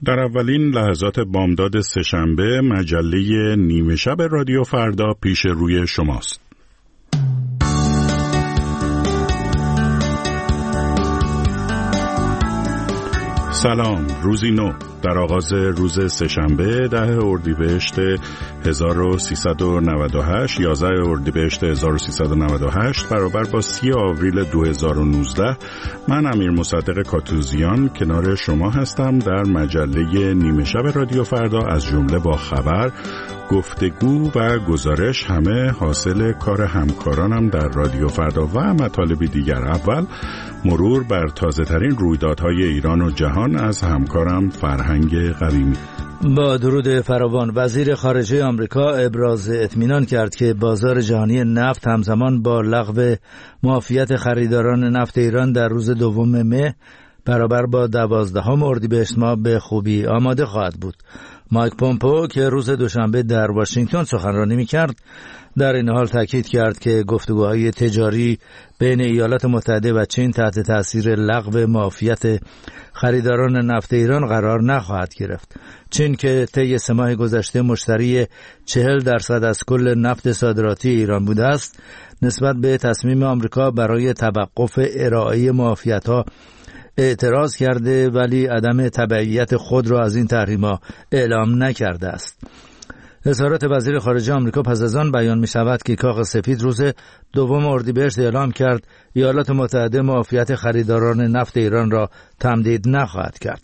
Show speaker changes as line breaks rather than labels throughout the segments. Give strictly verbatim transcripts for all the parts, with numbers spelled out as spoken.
در اولین لحظات بامداد سه‌شنبه مجله نیمه شب رادیو فردا پیش روی شماست. سلام، روزی نو در آغاز روز سه‌شنبه ده اردیبهشت هزار و سیصد و نود و هشت یازده اردیبهشت هزار و سیصد و نود و هشت برابر با سی آوریل دو هزار و نوزده من امیر مصدق کاتوزیان کنار شما هستم در مجله نیمه شب رادیو فردا. از جمله با خبر، گفتگو و گزارش همه حاصل کار همکارانم در رادیو فردا و مطالبی دیگر. اول مرور بر تازه ترین رویدادهای ایران و جهان از همکارم فرهنگ قویمی.
با درود فراوان، وزیر خارجه آمریکا ابراز اطمینان کرد که بازار جهانی نفت همزمان با لغو معافیت خریداران نفت ایران در روز دوم مه برابر با دوازدهم اردیبهشت ماه به خوبی آماده خواهد بود. مایک پومپئو که روز دوشنبه در واشنگتن سخنرانی می‌کرد، در این حال تاکید کرد که گفتگوهای تجاری بین ایالات متحده و چین تحت تاثیر لغو معافیت خریداران نفت ایران قرار نخواهد گرفت. چین که طی سه ماه گذشته مشتری چهل درصد از کل نفت صادراتی ایران بوده است، نسبت به تصمیم آمریکا برای توقف ارائه معافیت‌ها اعتراض کرده، ولی عدم تبعیت خود را از این تحریم‌ها اعلام نکرده است. اظهارات وزیر خارجه آمریکا پس از آن بیان می شود که کاخ سفید روز دوم اردیبهشت اعلام کرد ایالات متحده معافیت خریداران نفت ایران را تمدید نخواهد کرد.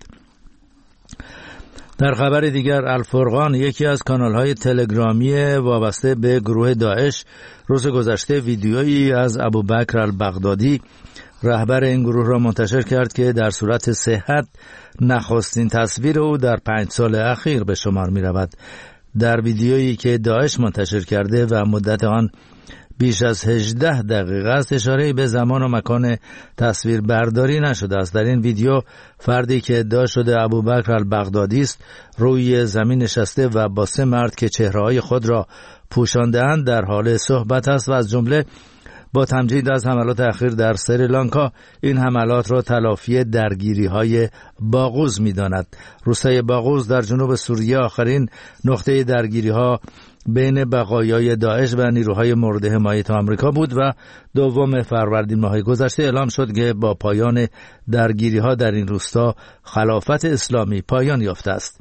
در خبر دیگر، الفرقان، یکی از کانال‌های تلگرامی وابسته به گروه داعش، روز گذشته ویدیویی از ابوبکر البغدادی، رهبر این گروه را منتشر کرد که در صورت صحت نخستین تصویر او در پنج سال اخیر به شمار می رود. در ویدیویی که داعش منتشر کرده و مدت آن بیش از هجده دقیقه است، اشاره‌ای به زمان و مکان تصویر برداری نشده است. در این ویدیو فردی که ادعا شده ابوبکر البغدادی است روی زمین نشسته و با سه مرد که چهره‌های خود را پوشانده‌اند در حال صحبت است و از جمله با تمجید از حملات اخیر در سریلانکا این حملات را تلافی درگیری‌های باغوز می‌داند. روستای باغوز در جنوب سوریه آخرین نقطه درگیری‌ها بین بقایای داعش و نیروهای مورد حمایت آمریکا بود و دوم فروردین ماه گذشته اعلام شد که با پایان درگیری‌ها در این روستا خلافت اسلامی پایان یافته است.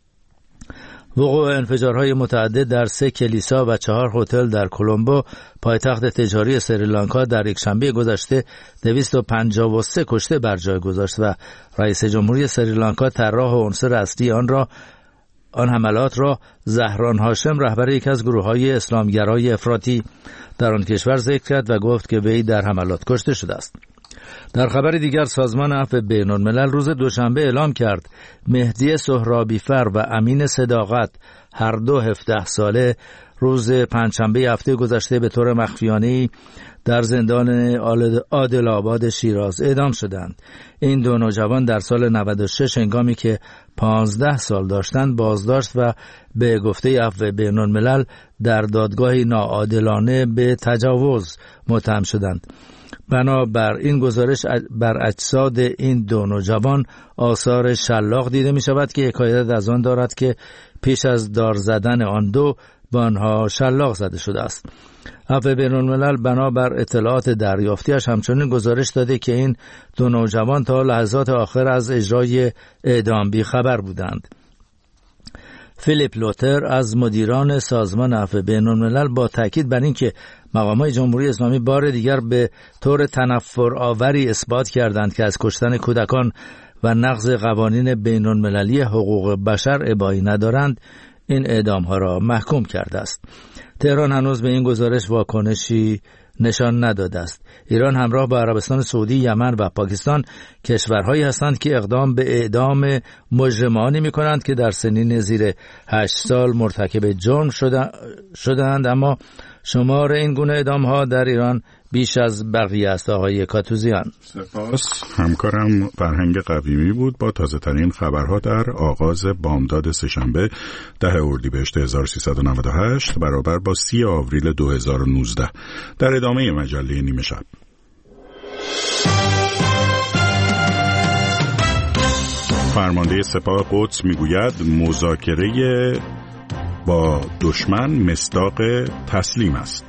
وقوع انفجارهای متعدد در سه کلیسا و چهار هتل در کلمبو، پایتخت تجاری سریلانکا، در یک شنبه گذشته دویست و پنجاه و سه کشته بر جای گذاشت و رئیس جمهوری سریلانکا طراح و عنصر اصلی آن را آن حملات را زهران هاشم، رهبر یک از گروه‌های اسلامگرای افراطی در آن کشور، ذکر کرد و گفت که وی در حملات کشته شده است. در خبر دیگر، سازمان عفو بین‌الملل روز دوشنبه اعلام کرد مهدی سهرابیفر و امین صداقت، هر دو هفده ساله، روز پنجشنبه هفته گذشته به طور مخفیانه‌ای در زندان عادل آباد شیراز اعدام شدند. این دو نوجوان در سال نود و شش هنگامی که پانزده سال داشتند بازداشت و به گفته عفو بین‌الملل در دادگاهی ناعادلانه به تجاوز متهم شدند. بنابر این گزارش، بر اجساد این دو نوجوان آثار شلاق دیده می شود که حکایت از آن دارد که پیش از دار زدن آن دو به آنها شلاق زده شده است. عفو بین‌الملل بنابر اطلاعات دریافتیش همچنین گزارش داده که این دو نوجوان تا لحظات آخر از اجرای اعدام بی خبر بودند. فیلیپ لوتر از مدیران سازمان عفو بین‌الملل با تاکید بر اینکه مقامات جمهوری اسلامی بار دیگر به طور تنفرآوری اثبات کردند که از کشتن کودکان و نقض قوانین بین‌المللی حقوق بشر ابایی ندارند، این اعدام‌ها را محکوم کرده است. تهران هنوز به این گزارش واکنشی نشان نداده است. ایران همراه با عربستان سعودی، یمن و پاکستان کشورهایی هستند که اقدام به اعدام مجرمانی می‌کنند که در سنین زیر هشت سال مرتکب جرم شدند، اما شمار این گونه اعدام‌ها در ایران بیش از بقیه است. آقای کاتوزیان.
سپاس. همکارم فرهنگ قویمی بود با تازه ترین خبرها در آغاز بامداد سه‌شنبه ده اردیبهشت هزار و سیصد و نود و هشت برابر با سی آوریل دو هزار و نوزده. در ادامه مجله نیمه شب. فرمانده سپاه قدس میگوید مذاکره با دشمن مصداق تسلیم است.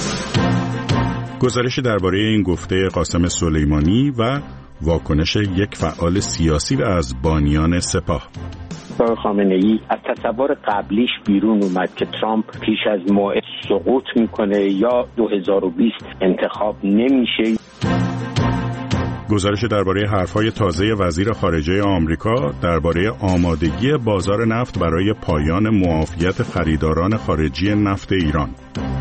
گزارشی درباره این گفته قاسم سلیمانی و واکنش یک فعال سیاسی و از بانیان سپاه.
آقای خامنه‌ای از تصور قبلیش بیرون اومد که ترامپ پیش از موعد سقوط میکنه یا دو هزار و بیست انتخاب نمیشه.
گزارش درباره حرف‌های تازه وزیر خارجه آمریکا درباره آمادگی بازار نفت برای پایان معافیت خریداران خارجی نفت ایران.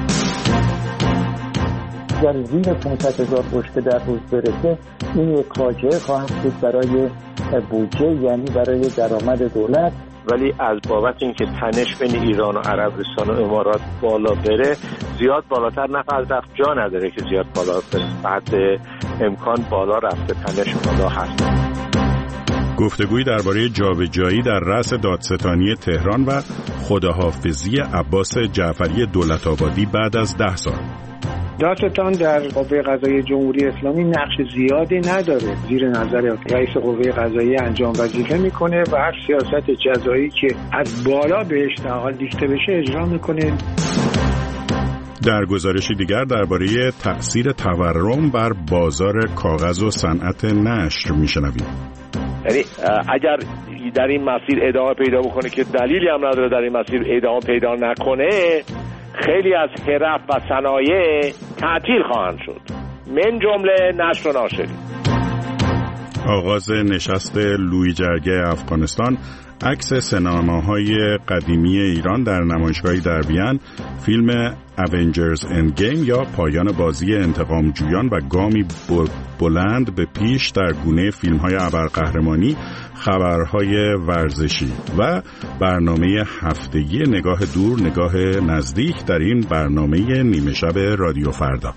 در زیر پانصد هزار بشکه در روز برسه این یک فاجعه خواهد بود برای بودجه، یعنی برای درآمد دولت.
ولی از بابت اینکه تنش بین ایران و عربستان و امارات بالا بره زیاد بالاتر نفت از رفت جا نداره که زیاد بالا بره. بعد امکان بالا رفته تنش بالا هست.
گفتگویی درباره جابجایی در رأس دادستانی تهران و خداحافظی عباس جعفری دولت‌آبادی بعد از ده سال.
دادستان در قوه قضاییه جمهوری اسلامی نقش زیادی نداره، زیر نظر رئیس قوه قضاییه انجام وظیفه میکنه و هر سیاست جزایی که از بالا بهش تعهد دیکته بشه اجرا میکنه.
در گزارشی دیگر درباره تأثیر تورم بر بازار کاغذ و صنعت نشر میشنویم.
یعنی اگر در این مسیر ادامه پیدا بکنه که دلیلی هم نداره در این مسیر ادامه پیدا نکنه، خیلی از حرف و صنایع تعطیل خواهند شد، من جمله نشر و ناشری.
آغاز نشست لویی جرگه افغانستان، عکس سینماهای قدیمی ایران در نمایشگاهی در وین، فیلم اونجرز اند گیم یا پایان بازی انتقام جویان و گامی بلند به پیش در گونه فیلم‌های ابرقهرمانی، خبرهای ورزشی و برنامه هفتگی نگاه دور نگاه نزدیک در این برنامه نیمه شب رادیو فردا.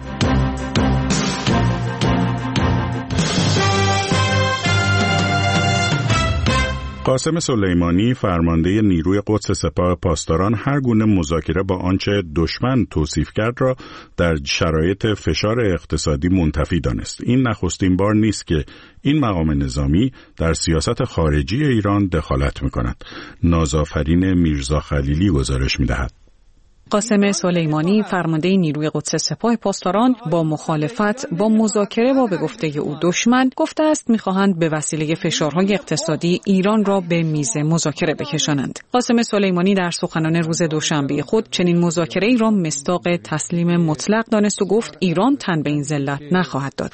قاسم سلیمانی فرمانده نیروی قدس سپاه پاسداران هر گونه مذاکره با آنچه دشمن توصیف کرد را در شرایط فشار اقتصادی منتفی دانست. این نخستین بار نیست که این مقام نظامی در سیاست خارجی ایران دخالت می‌کند. نازآفرین میرزا خلیلی گزارش می‌دهد.
قاسم سلیمانی فرمانده نیروی قدس سپاه پاسداران با مخالفت با مذاکره با به گفته او دشمن گفته است می‌خواهند به وسیله فشارهای اقتصادی ایران را به میز مذاکره بکشانند. قاسم سلیمانی در سخنان روز دوشنبه خود چنین مذاکره‌ای را مصداق تسلیم مطلق دانست و گفت ایران تن به این ذلت نخواهد داد.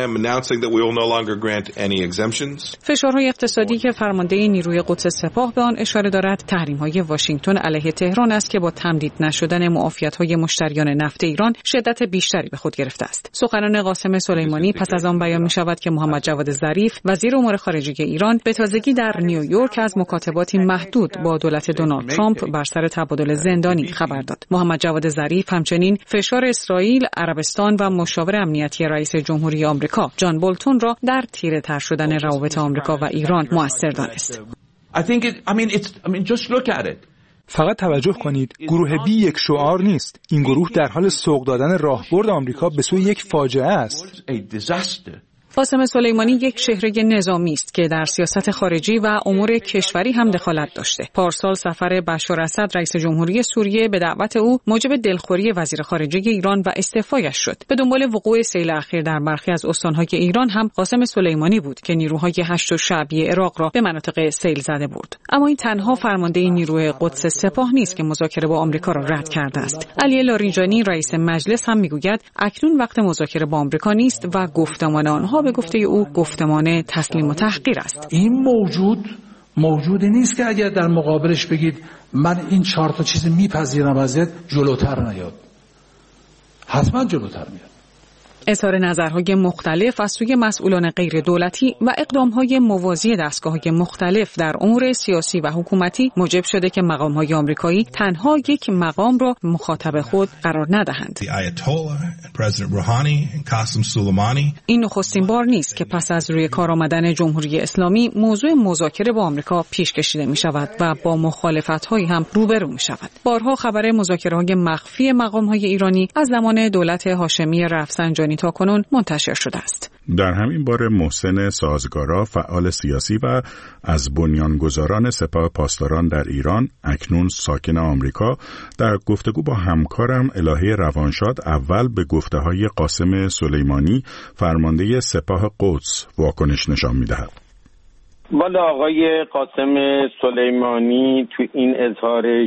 فشارهای اقتصادی که فرمانده نیروی قدس سپاه به آن اشاره دارد تحریم‌های واشنگتن علیه تهران است که با تمدید نشد شدن معافیت‌های مشتریان نفت ایران شدت بیشتری به خود گرفته است. سخنان قاسم سلیمانی پس از آن بیان می‌شود که محمد جواد ظریف وزیر امور خارجه ایران به تازگی در نیویورک از مکاتباتی محدود با دولت دونالد ترامپ بر سر تبادل زندانی خبر داد. محمد جواد ظریف همچنین فشار اسرائیل، عربستان و مشاور امنیتی رئیس جمهوری آمریکا جان بولتون را در تیره‌تر شدن روابط آمریکا و ایران مؤثر دانست.
I think it, I mean it's I mean just look at it.
فقط توجه کنید، گروه بی یک شعار نیست. این گروه در حال سوق دادن راهبرد آمریکا به سوی یک فاجعه است.
قاسم سلیمانی یک چهره نظامی است که در سیاست خارجی و امور کشوری هم دخالت داشته. پارسال سفر بشار اسد رئیس جمهوری سوریه به دعوت او موجب دلخوری وزیر خارجه ایران و استعفایش شد. به دنبال وقوع سیل اخیر در برخی از استان‌های ایران هم قاسم سلیمانی بود که نیروهای هشت شعبی عراق را به مناطق سیل زده برد. اما این تنها فرمانده نیروی قدس سپاه نیست که مذاکره با آمریکا را رد کرده است. علی لاریجانی رئیس مجلس هم میگوید اکنون وقت مذاکره با آمریکا نیست و گفتمان آنها به گفته او گفتمان تسلیم و تحقیر است.
این موجود موجودی نیست که اگر در مقابلش بگید من این چهار تا چیز میپذیرم ازت جلوتر نیاد. حتما جلوتر میاد.
اظهار نظرهای مختلف از سوی مسئولان غیر دولتی و اقدامهای موازی دستگاه‌های مختلف در امور سیاسی و حکومتی موجب شده که مقام‌های آمریکایی تنها یک مقام را مخاطب خود قرار ندهند. این نخستین بار نیست که پس از روی کار آمدن جمهوری اسلامی موضوع مذاکره با آمریکا پیش کشیده می شود و با مخالفت‌هایی هم روبرو می شود. بارها خبر مذاکره‌های مخفی مقام‌های ایرانی از زمان دولت هاشمی رفسنجانی سلیمانی تاکنون منتشر شده است.
در همین باره محسن سازگارا، فعال سیاسی و از بنیانگذاران سپاه پاسداران در ایران، اکنون ساکن آمریکا، در گفتگو با همکارم الهه روانشاد اول به گفته‌های قاسم سلیمانی، فرمانده سپاه قدس، واکنش نشان می‌دهد.
والا آقای قاسم سلیمانی تو این اظهارش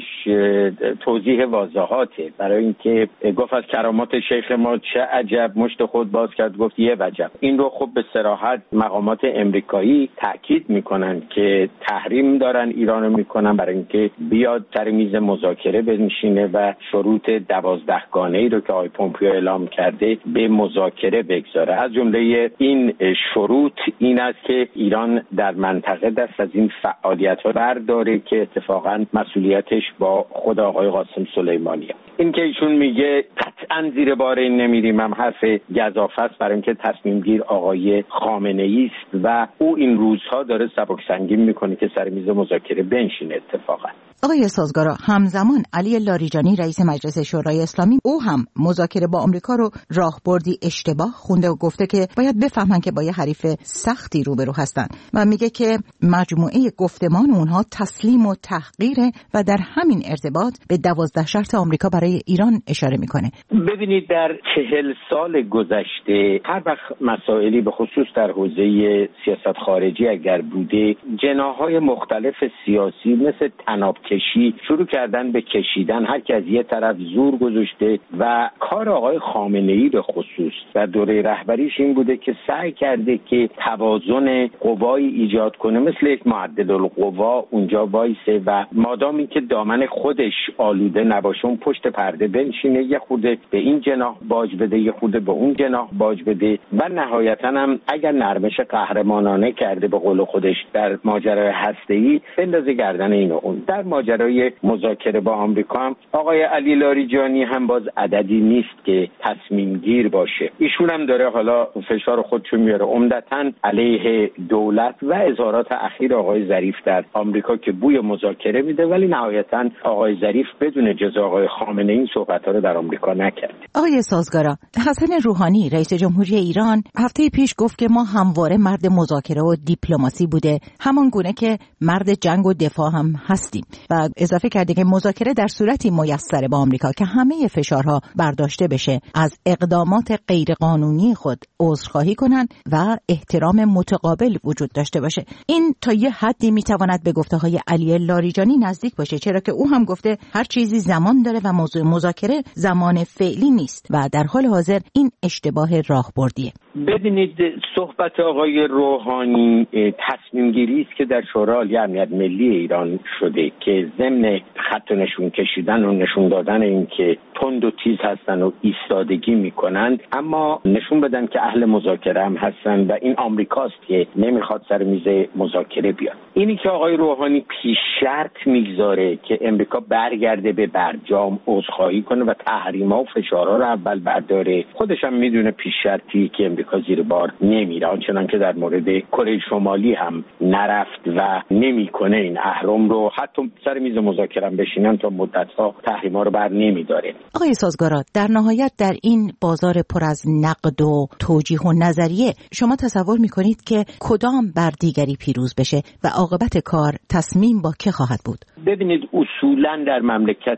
توضیح واضحاته، برای اینکه گفت از کرامات شیخ ما چه عجب، مشت خود باز کرد گفت یه وجب. این رو خب به صراحت مقامات امریکایی تاکید میکنن که تحریم دارن ایرانو میکنن برای اینکه بیاد سر میز مذاکره بنشینه و شروط دوازدهگانه‌ای رو که آقای پومپیو اعلام کرده به مذاکره بگذاره. از جمله این شروط این است که ایران در منطقه دست از این فعالیت‌ها برداره که اتفاقاً مسئولیتش با خود آقای قاسم سلیمانیه. این که ایشون میگه قطعاً زیر بار این نمیریم هم حرف گزافه است، برای اینکه تصمیم گیر آقای خامنه‌ای است و او این روزها داره سبک سنگین میکنه که سر میز مذاکره بنشینه. اتفاقاً
آقای سازگارا، همزمان علی لاریجانی رئیس مجلس شورای اسلامی، او هم مذاکره با آمریکا رو راهبردی اشتباه خونده و گفته که باید بفهمن که با یه حریف سختی روبرو هستن و میگه که مجموعه گفتمان اونها تسلیم و تحقیره و در همین ارتباط به دوازده شرط آمریکا برای ایران اشاره میکنه.
ببینید در چهل سال گذشته هر وقت مسائلی به خصوص در حوزه سیاست خارجی اگر بوده، جناح‌های مختلف سیاسی مثل تناب کشی شروع کردن به کشیدن، هر کی از یه طرف زور گذاشته و کار آقای خامنه‌ای به خصوص و دوره رهبریش این بوده که سعی کرده که توازن قوایی ایجاد کنه، مثل یک معدل القوا اونجا وایسه و مادامی که دامن خودش آلوده نباشه اون پشت پرده بنشینه، یه خورده به این جناح باج بده، یه خورده به اون جناح باج بده و نهایتاً هم اگر نرمش قهرمانانه کرده به قول خودش در ماجرای هسته‌ای بندازه گردن اینو اون. در ماجرای مذاکره با آمریکا هم آقای علی لاریجانی هم باز عددی نیست که تصمیم گیر باشه. ایشون هم داره حالا فشار خودشو میاره عمدتاً علیه دولت و اظهارات اخیر آقای ظریف در آمریکا که بوی مذاکره میده، ولی نهایتاً آقای ظریف بدون جزا آقای خامنه این صحبت‌ها رو در آمریکا نکرد.
آقای سازگارا، حسن روحانی رئیس جمهوری ایران هفته پیش گفت که ما همواره مرد مذاکره و دیپلماسی بوده، همان گونه که مرد جنگ و دفاع هم هستیم، و اضافه کرده که مذاکره در صورتی میسر با آمریکا که همه فشارها برداشته بشه، از اقدامات غیرقانونی خود عذرخواهی کنن و احترام متقابل وجود داشته باشه. این تا یه حدی میتواند به گفته‌های علی لاریجانی نزدیک باشه، چرا که او هم گفته هر چیزی زمان داره و موضوع مذاکره زمان فعلی نیست و در حال حاضر این اشتباه راهبردیه.
ببینید صحبت آقای روحانی تصمیم گیری است که در شورای عالی امنیت ملی ایران شده که ضمن خط نشون کشیدن و نشون دادن این که تند و تیز هستن و ایستادگی میکنن، اما نشون بدن که اهل مذاکره هم هستن و این آمریکاست که نمیخواد سر میز مذاکره بیاد. اینی که آقای روحانی پیش شرط میگذاره که امریکا برگرده به برجام، عذرخواهی کنه و تحریم‌ها و فشارها رو اول برداره، خودش هم میدونه پیش شرطی که امریکا زیر بار نمیره، آنچنان که در مورد کره شمالی هم نرفت و نمیکنه این اهرم رو، حتی سر میز مذاکره بشینن تا مدت‌ها تحریم‌ها رو بر نمیداره.
آقای سازگارا، در نهایت در این بازار پر از نقد و توجیه و نظریه شما تصور میکنید که کدام بر دیگری پیروز بشه و عاقبت کار تصمیم با که خواهد بود؟
ببینید اصولاً در مملکت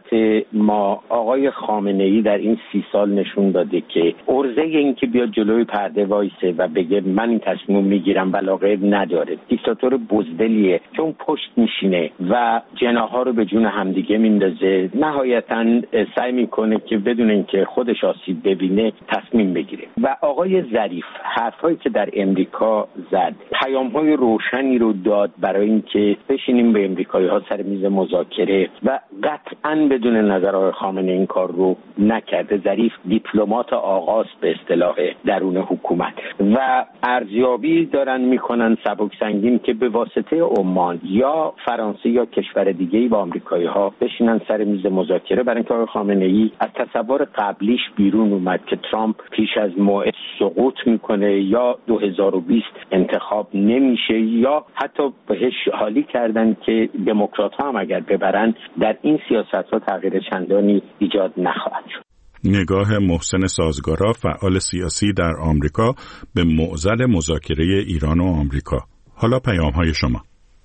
ما آقای خامنه‌ای در این سی سال نشون داده که عرضه این که بیاد جلوی پرده وایسه و بگه من این تصمیم میگیرم ولا غیر نداره. دیکتاتور بزدلیه که اون پشت میشینه و جناح‌ها رو به جون همدیگه میندازه، نهایتاً سعی میکنه که بدون اینکه خودش آسیب ببینه تصمیم بگیره. و آقای ظریف حرفایی که در امریکا زد پیام‌های روشنی رو داد برای اینکه بشینیم به امریکایی‌ها سر میز مذاکره و قطعاً بدون نظر آقای خامنه این کار رو نکرده. ظریف دیپلمات آغاز به اصطلاح درون حکومت و ارزیابی دارن میکنن سبک سنگین که به واسطه عمان یا فرانسه یا کشور دیگه‌ای با آمریکایی‌ها بشینن سر میز مذاکره، برای اینکه آقای خامنه‌ای از تصور قبلیش بیرون اومد که ترامپ پیش از موعد سقوط میکنه یا دو هزار و بیست انتخاب نمیشه، یا حتی بهش حالی کردن که دموکرات‌ها هم اگر ببرن در این سیاست‌ها تغییر چندانی ایجاد نخواهد شد.
نگاه محسن سازگارا، فعال سیاسی در آمریکا، به معضل مذاکره ایران و آمریکا. حالا پیام‌های شما.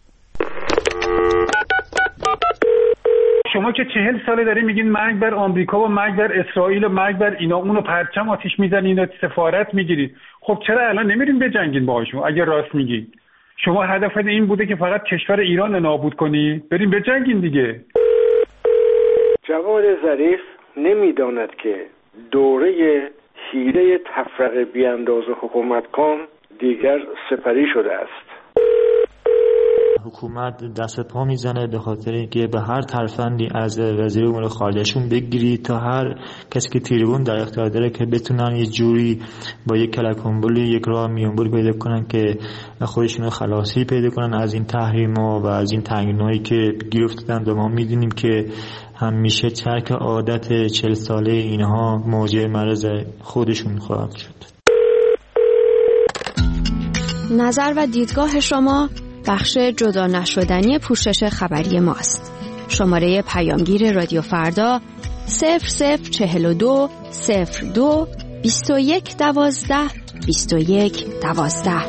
شما که چهل ساله دارین میگین مرگ بر آمریکا و مرگ بر اسرائیل و مرگ بر اینا، اونو پرچم آتیش میزنین و سفارت میگیرید. خب چرا الان نمیرین بجنگین باهاشون؟ اگه راست میگی شما هدف این بوده که فقط کشور ایران رو نابود کنی، بریم بجنگین دیگه.
جواد ظریف نمیداند که دوره حیله تفرقه بیانداز حکومت کن دیگر سپری شده است.
حکومت دست پا میزنه به خاطر اینکه به هر ترفندی از وزیر امور خارجهشون بگیری تا هر کسی که تریبون در اختیار داره که بتونن یه جوری با یک کلک‌انبولی یک راه میانبری پیدا کنن که خودشون خلاصی پیدا کنن از این تحریم‌ها و از این تنگنایی که گیر افتادن. و ما میدونیم که همیشه چرک عادت چهل ساله اینها موجب مرض خودشون خواهد شد.
نظر و دیدگاه شما بخش جدا نشدنی پوشش خبری ماست. شماره پیامگیر رادیو فردا صفر صفر چهل و دو صفر دو بیست و یک دوازده بیست و یک دوازده.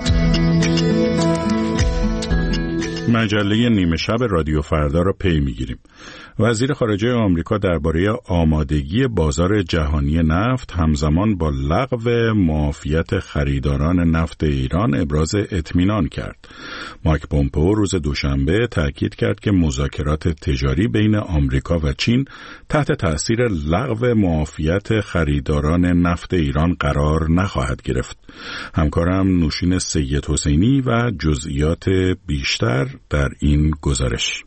مجله نیمه شب رادیو فردا را پی میگیریم. وزیر خارجه آمریکا درباره آمادگی بازار جهانی نفت همزمان با لغو معافیت خریداران نفت ایران ابراز اطمینان کرد. مایک پومپئو روز دوشنبه تاکید کرد که مذاکرات تجاری بین آمریکا و چین تحت تأثیر لغو معافیت خریداران نفت ایران قرار نخواهد گرفت. همکارم نوشین سید حسینی و جزئیات بیشتر در این گزارش.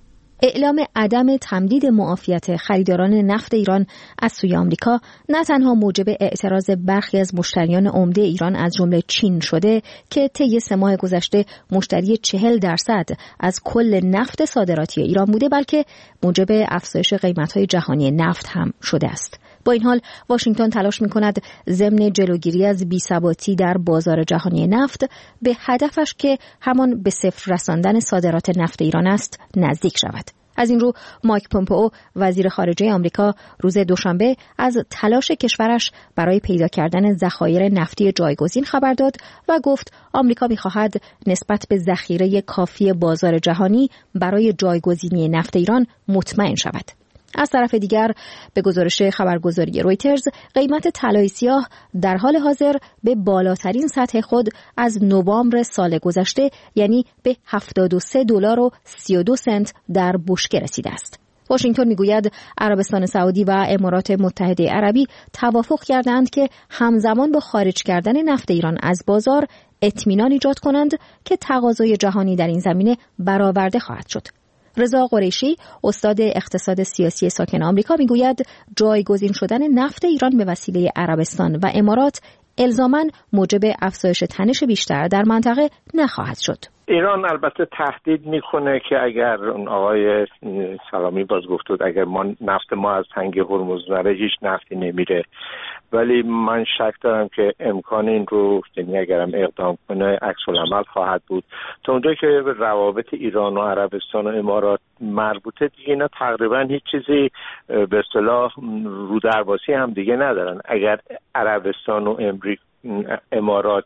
اعلام عدم تمدید معافیت خریداران نفت ایران از سوی آمریکا نه تنها موجب اعتراض برخی از مشتریان عمده ایران از جمله چین شده که طی سه ماه گذشته مشتری چهل درصد از کل نفت صادراتی ایران بوده، بلکه موجب افزایش قیمت‌های جهانی نفت هم شده است. با این حال واشنگتن تلاش می‌کند ضمن جلوگیری از بی‌ثباتی در بازار جهانی نفت به هدفش که همان به صفر رساندن صادرات نفت ایران است نزدیک شود. از این رو مایک پومپئو وزیر خارجه آمریکا روز دوشنبه از تلاش کشورش برای پیدا کردن ذخایر نفتی جایگزین خبر داد و گفت آمریکا می‌خواهد نسبت به ذخیره کافی بازار جهانی برای جایگزینی نفت ایران مطمئن شود. از طرف دیگر به گزارش خبرگزاری رویترز قیمت طلای سیاه در حال حاضر به بالاترین سطح خود از نوامبر سال گذشته، یعنی به هفتاد و سه دلار و سی و دو سنت در بشکه رسیده است. واشنگتن میگوید عربستان سعودی و امارات متحده عربی توافق کردند که همزمان با خارج کردن نفت ایران از بازار اطمینان ایجاد کنند که تقاضای جهانی در این زمینه برآورده خواهد شد. رضا قریشی استاد اقتصاد سیاسی ساکن آمریکا میگوید جایگزین شدن نفت ایران به وسیله عربستان و امارات الزاماً موجب افزایش تنش بیشتر در منطقه نخواهد شد.
ایران البته تهدید میکنه که اگر اون آقای سلامی باز گفت اگر ما نفت ما از تنگه هرمز نره هیچ نفتی نمیره، ولی من شک دارم که امکان این رو، یعنی اگرم اقدام کنه عکس العمل خواهد بود. تا اونجایی که به روابط ایران و عربستان و امارات مربوطه دیگه اینا تقریبا هیچ چیزی به اصطلاح رو درباسی هم دیگه ندارن. اگر عربستان و امریکا امارات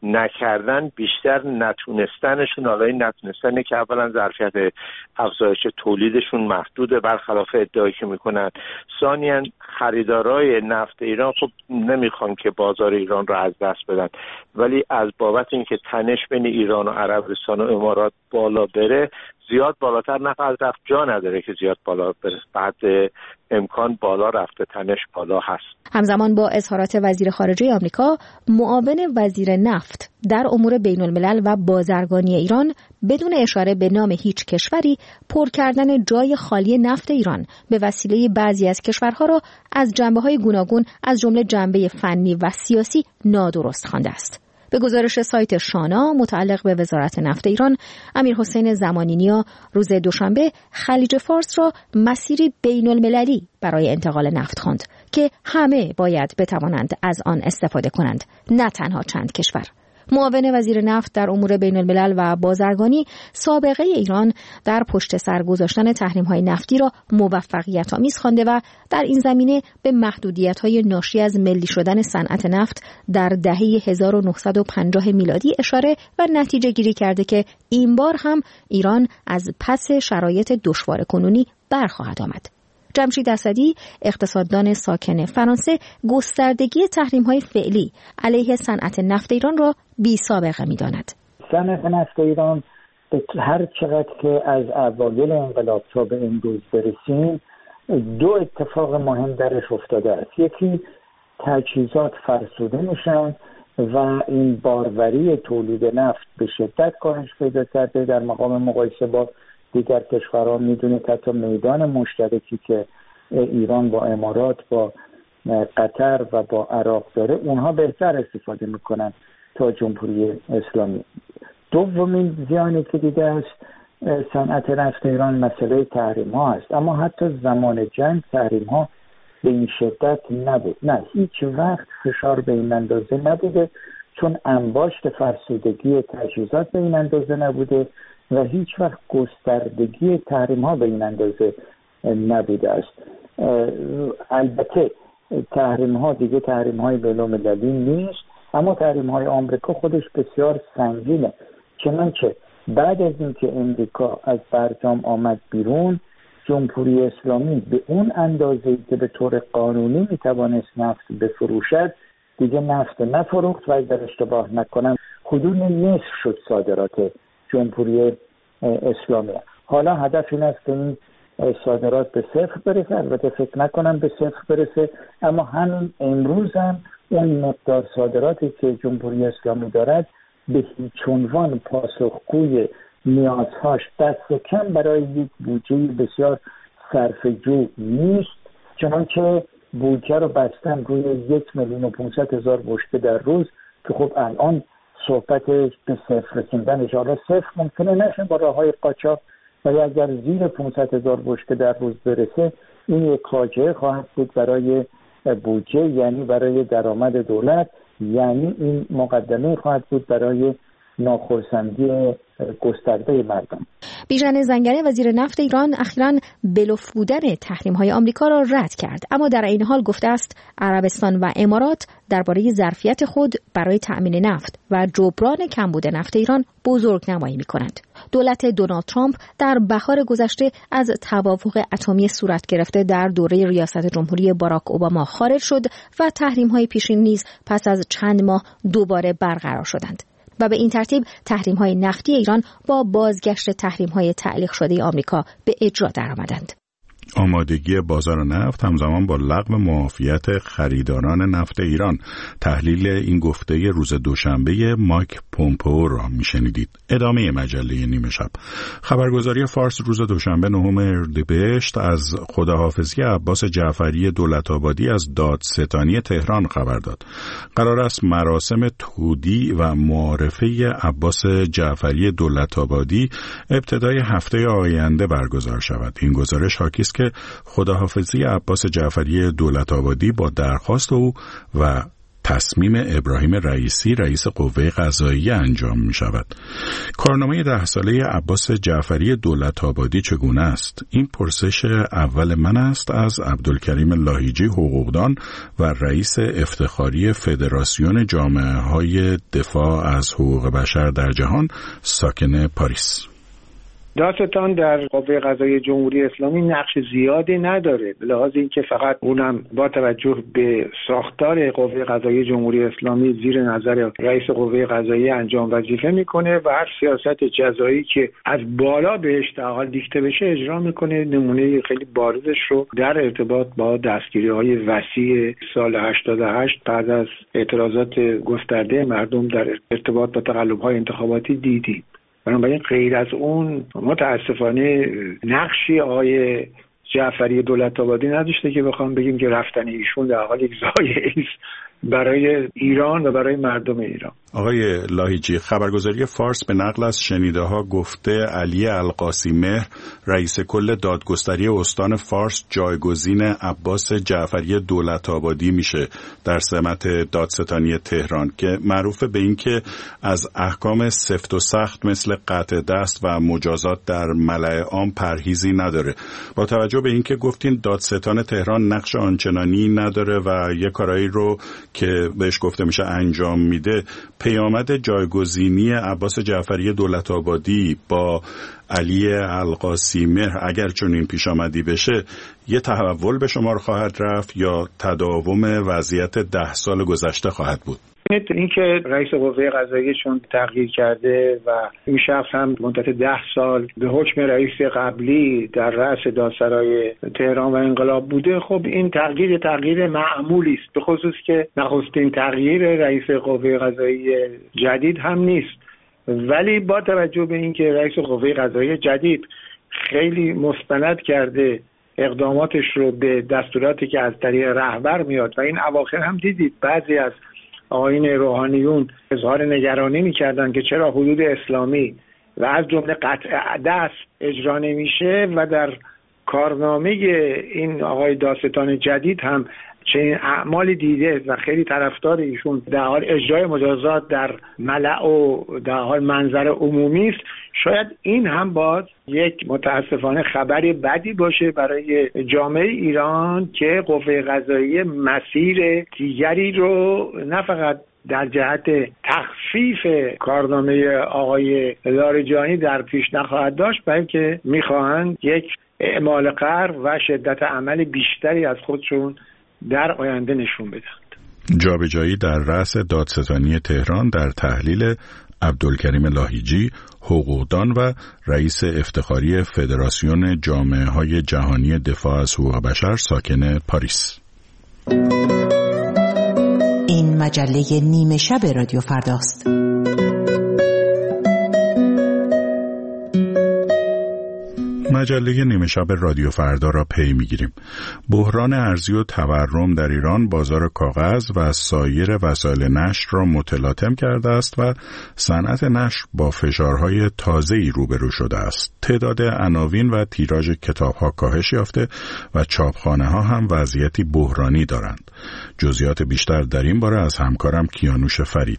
نکردن بیشتر نتونستنشون، حالا این نتونستنه که اولا ظرفیت افزایش تولیدشون محدوده برخلاف ادعایی که میکنن، ثانیاً خریدارای نفت ایران خب نمیخوان که بازار ایران رو از دست بدن، ولی از بابت اینکه تنش بین ایران و عربستان و امارات بالا بره زیاد بالاتر نفر رفت جا نداره که زیاد بالا بره، بعد امکان بالا رفته تنش بالا هست.
همزمان با اظهارات وزیر خارجه آمریکا، معاون وزیر نفت در امور بین الملل و بازرگانی ایران بدون اشاره به نام هیچ کشوری پر کردن جای خالی نفت ایران به وسیله بعضی از کشورها را از جنبه‌های گوناگون از جمله جنبه فنی و سیاسی نادرست خوانده است. به گزارش سایت شانا متعلق به وزارت نفت ایران، امیر حسین زمانینیا روز دوشنبه خلیج فارس را مسیری بین المللی برای انتقال نفت خواند که همه باید بتوانند از آن استفاده کنند، نه تنها چند کشور. معاون وزیر نفت در امور بین الملل و بازرگانی سابقه ایران در پشت سر گذاشتن تحریم‌های نفتی را موفقیت‌آمیز خوانده و در این زمینه به محدودیت‌های ناشی از ملی شدن صنعت نفت در دهه هزار و نهصد و پنجاه میلادی اشاره و نتیجه گیری کرده که این بار هم ایران از پس شرایط دشوار کنونی برخواهد آمد. جمشید اسدی، اقتصاددان ساکن فرانسه، گستردگی تحریم‌های فعلی علیه صنعت نفت ایران را بی سابقه می‌داند.
صنعت نفت ایران هر چقدر که از اوایل انقلاب تا به امروز برسیم دو اتفاق مهم درش افتاده است. یکی تجهیزات فرسوده میشن و این باروری تولید نفت به شدت کاهش پیدا کرده. در مقام مقایسه با دیگر کشورها میدونید حتی میدان مشترکی که ایران با امارات، با قطر و با عراق داره اونها بهتر استفاده میکنن تا جمهوری اسلامی. دومین زیانی که دیده است صنعت نفت ایران مسئله تحریم ها است، اما حتی زمان جنگ تحریم ها به این شدت نبود. نه، هیچ وقت فشار به این اندازه نبوده، چون انباشت فرسودگی تجهیزات به این اندازه نبوده و هیچ وقت گستردگی تحریم ها به این اندازه نبوده است. البته تحریم ها دیگه تحریم های بین‌المللی نیست، اما تحریم های آمریکا خودش بسیار سنگینه، چنانچه بعد از اینکه امریکا از برجام آمد بیرون، جمهوری اسلامی به اون اندازه‌ای که به طور قانونی میتوانست نفت بفروشد دیگه نفت نفروخت و اگر اشتباه نکنم حدود نصف شد صادرات جمهوری اسلامی. حالا هدف این است که این صادرات به صفر برسه، البته فکر نکنم به صفر برسه، اما همین امروز هم اون مقدار صادراتی که جمهوری اسلامی دارد به هیچ عنوان پاسخگوی نیازهاش دست کم برای یک بودجه بسیار صرفه‌جو نیست، چنانچه بودجه رو بستن روی یک میلیون و پانصد هزار بشکه در روز که خب الان صحبت به صفر رسیدنش، حالا صفر ممکنه نشه با راه‌های قاچاق، ولی اگر زیر پانصد هزار بشکه در روز برسه این یک فاجعه خواهد بود برای بودجه، یعنی برای درآمد دولت، یعنی این مقدمه خواهد بود برای ناخرسندی گسترده مردم.
بیژن زنگنه وزیر نفت ایران اخیراً بلوف بودن تحریم‌های آمریکا را رد کرد، اما در این حال گفته است عربستان و امارات درباره ظرفیت خود برای تأمین نفت و جبران کمبود نفت ایران بزرگنمایی می‌کنند. دولت دونالد ترامپ در بهار گذشته از توافق اتمی صورت گرفته در دوره ریاست جمهوری باراک اوباما خارج شد و تحریم‌های پیشین نیز پس از چند ماه دوباره برقرار شدند و به این ترتیب تحریم‌های نفتی ایران با بازگشت تحریم‌های تعلیق شده آمریکا به اجرا درآمدند.
آمادگی بازار نفت همزمان با لغو معافیت خریداران نفت ایران. تحلیل این گفته روز دوشنبه مایک پومپئو را میشنیدید. ادامه مجله نیمه شب. خبرگزاری فارس روز دوشنبه نهم اردیبهشت از خداحافظی عباس جعفری دولت‌آبادی از دادستانی تهران خبر داد. قرار است مراسم تودیع و معارفه عباس جعفری دولت‌آبادی ابتدای هفته آینده برگزار شود. این گزارش حاکی است که خداحافظی عباس جعفری دولت‌آبادی با درخواست او و تصمیم ابراهیم رئیسی رئیس قوه قضاییه انجام می شود. کارنامه ده ساله عباس جعفری دولت‌آبادی چگونه است؟ این پرسش اول من است از عبدالکریم لاهیجی حقوقدان و رئیس افتخاری فدراسیون جامعه‌های دفاع از حقوق بشر در جهان، ساکن پاریس.
دادستان در قوه قضاییه جمهوری اسلامی نقش زیادی نداره، به لحاظ اینکه فقط اونم با توجه به ساختار قوه قضاییه جمهوری اسلامی زیر نظر رئیس قوه قضاییه انجام وظیفه میکنه و هر سیاست جزایی که از بالا بهش تعال دیکته بشه اجرا میکنه. نمونه خیلی بارزش رو در ارتباط با دستگیری‌های وسیع سال هشتاد و هشت بعد از اعتراضات گسترده مردم در ارتباط با تقلب‌های انتخاباتی دیدیم. بنابراین غیر از اون متاسفانه نقشی آقای جعفری دولت‌آبادی نداشته که بخوام بگیم که رفتن ایشون در حال یک ضایعه است برای ایران و برای مردم ایران.
آقای لاهیجی، خبرگزاری فارس به نقل از شنیده ها گفته علی القاسی مهر رئیس کل دادگستری استان فارس جایگزین عباس جعفری دولت‌آبادی میشه در سمت دادستانی تهران که معروف به این که از احکام سفت و سخت مثل قطع دست و مجازات در ملأ عام پرهیزی نداره. با توجه به این که گفتین دادستان تهران نقش آنچنانی نداره و یه کارایی رو که بهش گفته میشه انجام میده، پیامد جایگزینی عباس جعفری دولت‌آبادی با علی القاسی مهر اگر چنین پیش آمدی بشه یه تحول به شمار خواهد رفت یا تداوم وضعیت ده سال گذشته خواهد بود؟
این که رئیس قوه قضاییه چون تغییر کرده و این شخص هم مدت ده سال به حکم رئیس قبلی در رأس دادسرای تهران و انقلاب بوده، خب این تغییر تغییر معمولی است، به خصوص که نخستین تغییر رئیس قوه قضاییه جدید هم نیست. ولی با توجه به اینکه رئیس قوه قضاییه جدید خیلی مستند کرده اقداماتش رو به دستوراتی که از طریق رهبر میاد و این اواخر هم دیدید بعضی از آیین روحانیون اظهار نگرانی میکردن که چرا حدود اسلامی و از جمله قطع دست اجرا نمیشه و در کارنامه این آقای دادستان جدید هم چنین اعمالی دیده و خیلی طرفدار ایشون در حال اجرای مجازات در ملأ و در حال منظر عمومی است. شاید این هم باز یک متاسفانه خبری بدی باشه برای جامعه ایران که قوه قضاییه مسیر دیگری رو نه فقط در جهت تخفیف کارنامه آقای لاریجانی در پیش نخواهد داشت، بلکه میخواهند یک اعمال قهر و شدت عمل بیشتری از خودشون در آینده نشون بدهند.
جابجایی در رأس دادستانی تهران در تحلیل عبدالکریم لاهیجی، حقوقدان و رئیس افتخاری فدراسیون جامعه‌های جهانی دفاع از حقوق بشر ساکن پاریس.
این مجله نیمه شب رادیو فرداست.
مجله نیمه شب رادیو فردا را پی میگیریم. بحران ارزی و تورم در ایران بازار کاغذ و سایر وسایل نشر را متلاطم کرده است و صنعت نشر با فشارهای تازه‌ای روبرو شده است. تعداد عناوین و تیراژ کتاب‌ها کاهش یافته و چاپخانه‌ها هم وضعیتی بحرانی دارند. جزئیات بیشتر در این باره از همکارم کیانوش فرید.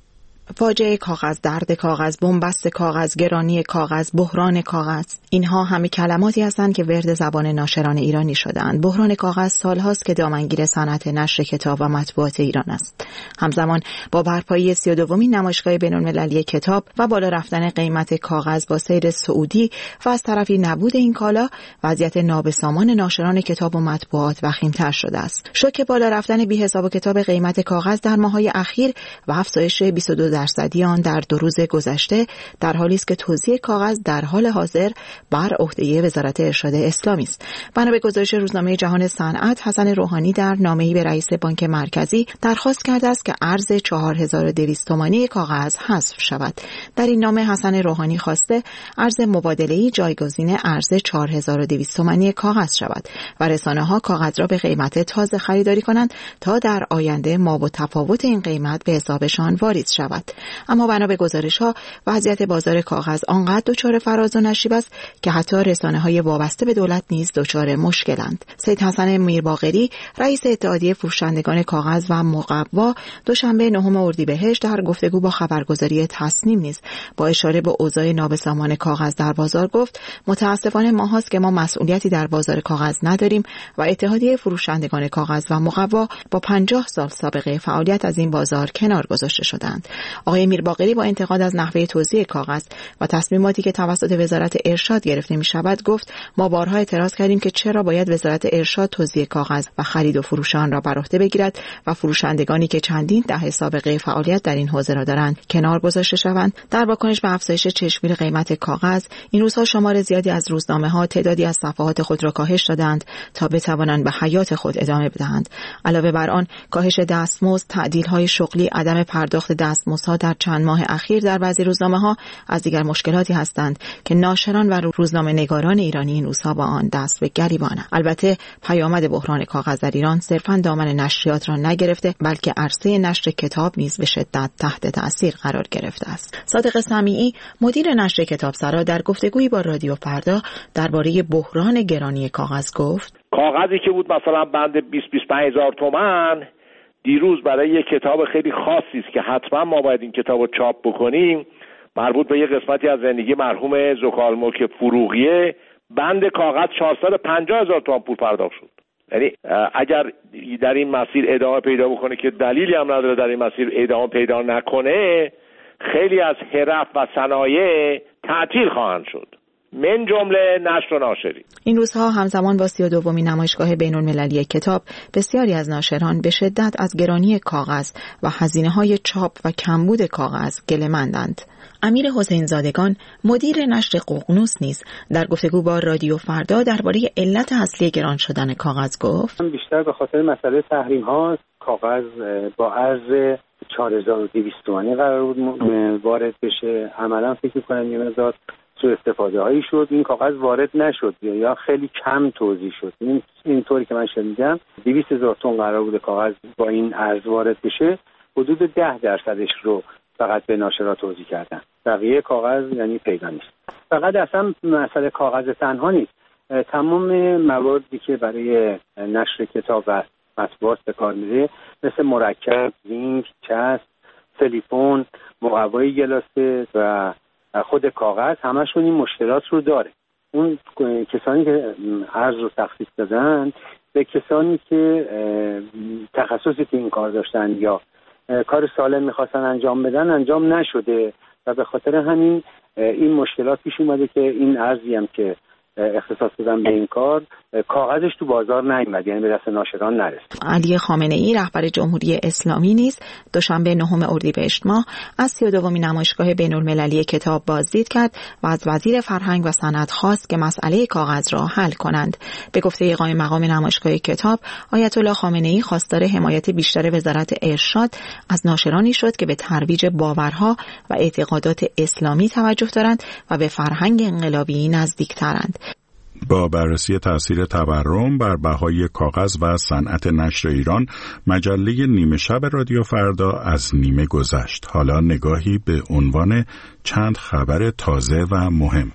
فاجعه کاغذ، درد کاغذ، بنبست کاغذ، گرانی کاغذ، بحران کاغذ، اینها همه کلماتی هستند که ورد زبان ناشران ایرانی شده‌اند. بحران کاغذ سالهاست که دامنگیر صنعت نشر کتاب و مطبوعات ایران است. همزمان با برپایی سی و دومین نمایشگاه بین‌المللی کتاب و بالا رفتن قیمت کاغذ با سیر سعودی و از طرفی نبود این کالا، وضعیت نابسامان ناشران کتاب و مطبوعات وخیم‌تر شده است. شوک بالا رفتن بی‌حساب کتاب قیمت کاغذ در ماه‌های اخیر و افزایش بیست و دو درصدی آن در دو روز گذشته در حالی است که توزیع کاغذ در حال حاضر بر عهده وزارت ارشاد اسلامی است. بنا به گزارش روزنامه جهان صنعت، حسن روحانی در نامه‌ای به رئیس بانک مرکزی درخواست کرده است که ارز چهار هزار و دویست تومانی کاغذ حذف شود. در این نامه حسن روحانی خواسته ارز مبادله‌ای جایگزین ارز چهار هزار و دویست تومانی کاغذ شود و رسانه‌ها کاغذ را به قیمت تازه خریداری کنند تا در آینده ما و تفاوت این قیمت به حسابشان واریز شود. اما بنا به گزارش‌ها وضعیت بازار کاغذ آنقدر دچار فراز و نشیب است که حتی رسانه‌های وابسته به دولت نیز دچار مشکلند. سید حسن میرباقری، رئیس اتحادیه فروشندگان کاغذ و مقوا، دوشنبه نهم اردیبهشت در گفتگو با خبرگزاری تصنیم نیز با اشاره به اوضاع نابسامان کاغذ در بازار گفت: متاسفانه ما هاست که ما مسئولیتی در بازار کاغذ نداریم و اتحادیه فروشندگان کاغذ و مقوا با پنجاه سال سابقه فعالیت از این بازار کنار گذاشته شدند. آقای میرباقری با انتقاد از نحوه توزیع کاغذ و تصمیماتی که توسط وزارت ارشاد گرفته می شود گفت: ما بارها اعتراض کردیم که چرا باید وزارت ارشاد توزیع کاغذ و خرید و فروش آن را بر عهده بگیرد و فروشندگانی که چندین دهه سابقه فعالیت در این حوزه را دارند کنار گذاشته شوند. در واکنش به افزایش چشمگیر قیمت کاغذ، این روزها شمار زیادی از روزنامه‌ها تعدادی از صفحات خود را کاهش دادند تا بتوانند به حیات خود ادامه بدهند. علاوه بر آن، کاهش دستمزد، تعدیل‌های شغلی، عدم پرداخت دستمزد
نوس‌ها در چند ماه اخیر در بعضی روزنامه‌ها از دیگر مشکلاتی هستند که ناشران و روزنامه‌نگاران ایرانی این روزها با آن دست به گریبانند. البته پیامد بحران کاغذ در ایران صرفاً دامن نشریات را نگرفته، بلکه عرصه نشر کتاب نیز به شدت تحت تأثیر قرار گرفته است. صادق سمیعی، مدیر نشر کتابسرا، در گفتگویی با رادیو فردا درباره بحران گرانی کاغذ گفت:
کاغذی که بود مثلا بند بیست بیست و پنج هزار تومان، دیروز برای یک کتاب خیلی خاصی است که حتما ما باید این کتابو چاپ بکنیم، مربوط به یک قسمتی از زندگی مرحوم زکالملک فروغیه، بند کاغذ چهارصد و پنجاه هزار تومان پول پرداخت شد. یعنی اگر در این مسیر ادامه پیدا بکنه که دلیلی هم نداره در این مسیر ادامه پیدا نکنه، خیلی از حرف و صنایع تعطیل خواهند شد، من جمله نشر و ناشری.
این روزها همزمان با سی و دومین نمایشگاه بین‌المللی کتاب، بسیاری از ناشران به شدت از گرانی کاغذ و هزینه‌های چاپ و کمبود کاغذ گله‌مندند. امیر حسین زادگان، مدیر نشر ققنوس، نیز در گفتگو با رادیو فردا درباره علت اصلی گران شدن کاغذ گفت:
بیشتر به خاطر مسئله تحریم ها کاغذ با ارز چهار هزار و دویست تومانی قرار بود وارد بشه. عملا فکر می‌کنم یه مقدار سوء استفاده هایی شد، این کاغذ وارد نشد یا خیلی کم توزیع شد. این اینطوری که من شنیدم دویست هزار تن قرار بود کاغذ با این ارز وارد بشه، حدود ده درصدش رو فقط به ناشرا توزیع کردن، بقیه کاغذ یعنی پیدا نیست. فقط اصلا مسئله کاغذ تنها نیست، تمام مواردی که برای نشر کتاب و مطبوعات به کار میره، مثل مرکب، زینک، چسب، تلفن، مقوای گلاسه و خود کاغذ، همشون این مشکلات رو داره. اون کسانی که ارز رو تخصیص دادن به کسانی که تخصصی که این کار داشتن یا کار سالم میخواستن انجام بدن انجام نشده و به خاطر همین این مشکلات پیش اومده که این ارزی هم که اختصاص دادن به این کار کاغذش تو بازار نیامد، یعنی به دست ناشران نرسید.
علی خامنه‌ای، رهبر جمهوری اسلامی، نیز دوشنبه نهم اردیبهشت ماه از سی و دومین نمایشگاه بین‌المللی کتاب بازدید کرد و از وزیر فرهنگ و صنعت خواست که مسئله کاغذ را حل کنند. به گفته قائم مقام نمایشگاه کتاب، آیت الله خامنه‌ای خواستار حمایت بیشتر وزارت ارشاد از ناشرانی شد که به ترویج باورها و اعتقادات اسلامی توجه دارند و به فرهنگ انقلابی نزدیک‌ترند.
با بررسی تأثیر تورم بر بهای کاغذ و صنعت نشر ایران، مجله نیمه شب رادیو فردا از نیمه گذشت. حالا نگاهی به عنوان چند خبر تازه و مهم.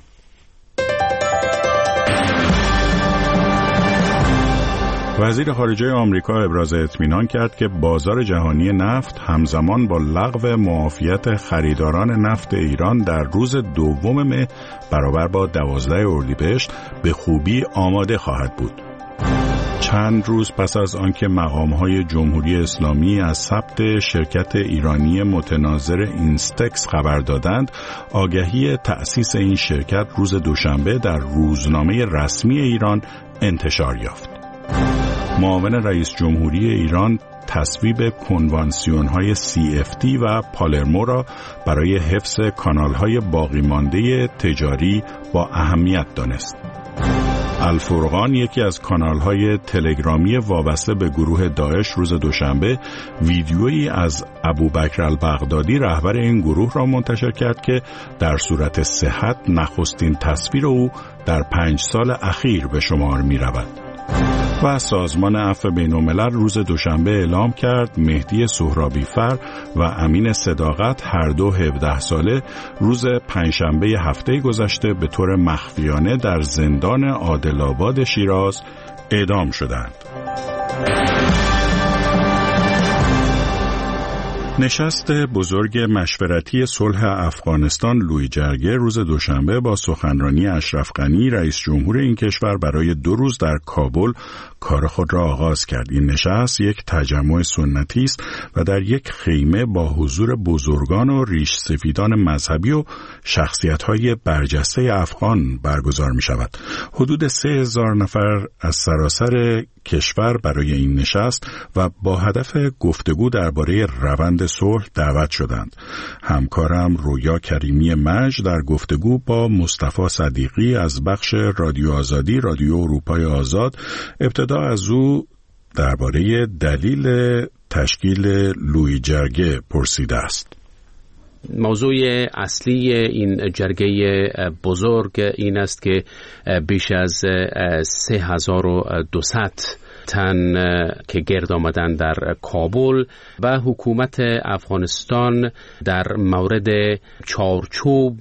وزیر خارجه آمریکا ابراز اطمینان کرد که بازار جهانی نفت همزمان با لغو معافیت خریداران نفت ایران در روز دوم مه برابر با دوازده اردیبهشت به خوبی آماده خواهد بود. چند روز پس از آنکه مقام‌های جمهوری اسلامی از ثبت شرکت ایرانی متناظر اینستکس خبر دادند، آگهی تأسیس این شرکت روز دوشنبه در روزنامه رسمی ایران انتشار یافت. معاون رئیس جمهوری ایران تصویب کنوانسیون‌های سی اف تی و پالرمو را برای حفظ کانال‌های باقی مانده تجاری با اهمیت دانست. الفرقان، یکی از کانال‌های تلگرامی وابسته به گروه داعش، روز دوشنبه ویدیویی از ابوبکر البغدادی، رهبر این گروه، را منتشر کرد که در صورت صحت نخستین تصویر او در پنج سال اخیر به شمار می‌رود. و سازمان عفو بین‌الملل روز دوشنبه اعلام کرد مهدی سهرابیفر و امین صداقت، هر دو هفده ساله، روز پنجشنبه هفته گذشته به طور مخفیانه در زندان عادل‌آباد شیراز اعدام شدند. نشست بزرگ مشورتی صلح افغانستان لویی جرگه روز دوشنبه با سخنرانی اشرف غنی، رئیس جمهور این کشور، برای دو روز در کابل کار خود را آغاز کرد. این نشست یک تجمع سنتی است و در یک خیمه با حضور بزرگان و ریش سفیدان مذهبی و شخصیت‌های برجسته افغان برگزار می شود. حدود سه هزار نفر از سراسر کشور برای این نشست و با هدف گفتگو درباره روند صلح دعوت شدند. همکارم رویا کریمی مجد در گفتگو با مصطفی صدیقی از بخش رادیو آزادی، رادیو اروپای آزاد، ابتدا از او درباره دلیل تشکیل لویی جرگه پرسیده است.
موضوع اصلی این جرگه بزرگ این است که بیش از سه هزار و دویست تن که گرد آمدن در کابل و حکومت افغانستان در مورد چارچوب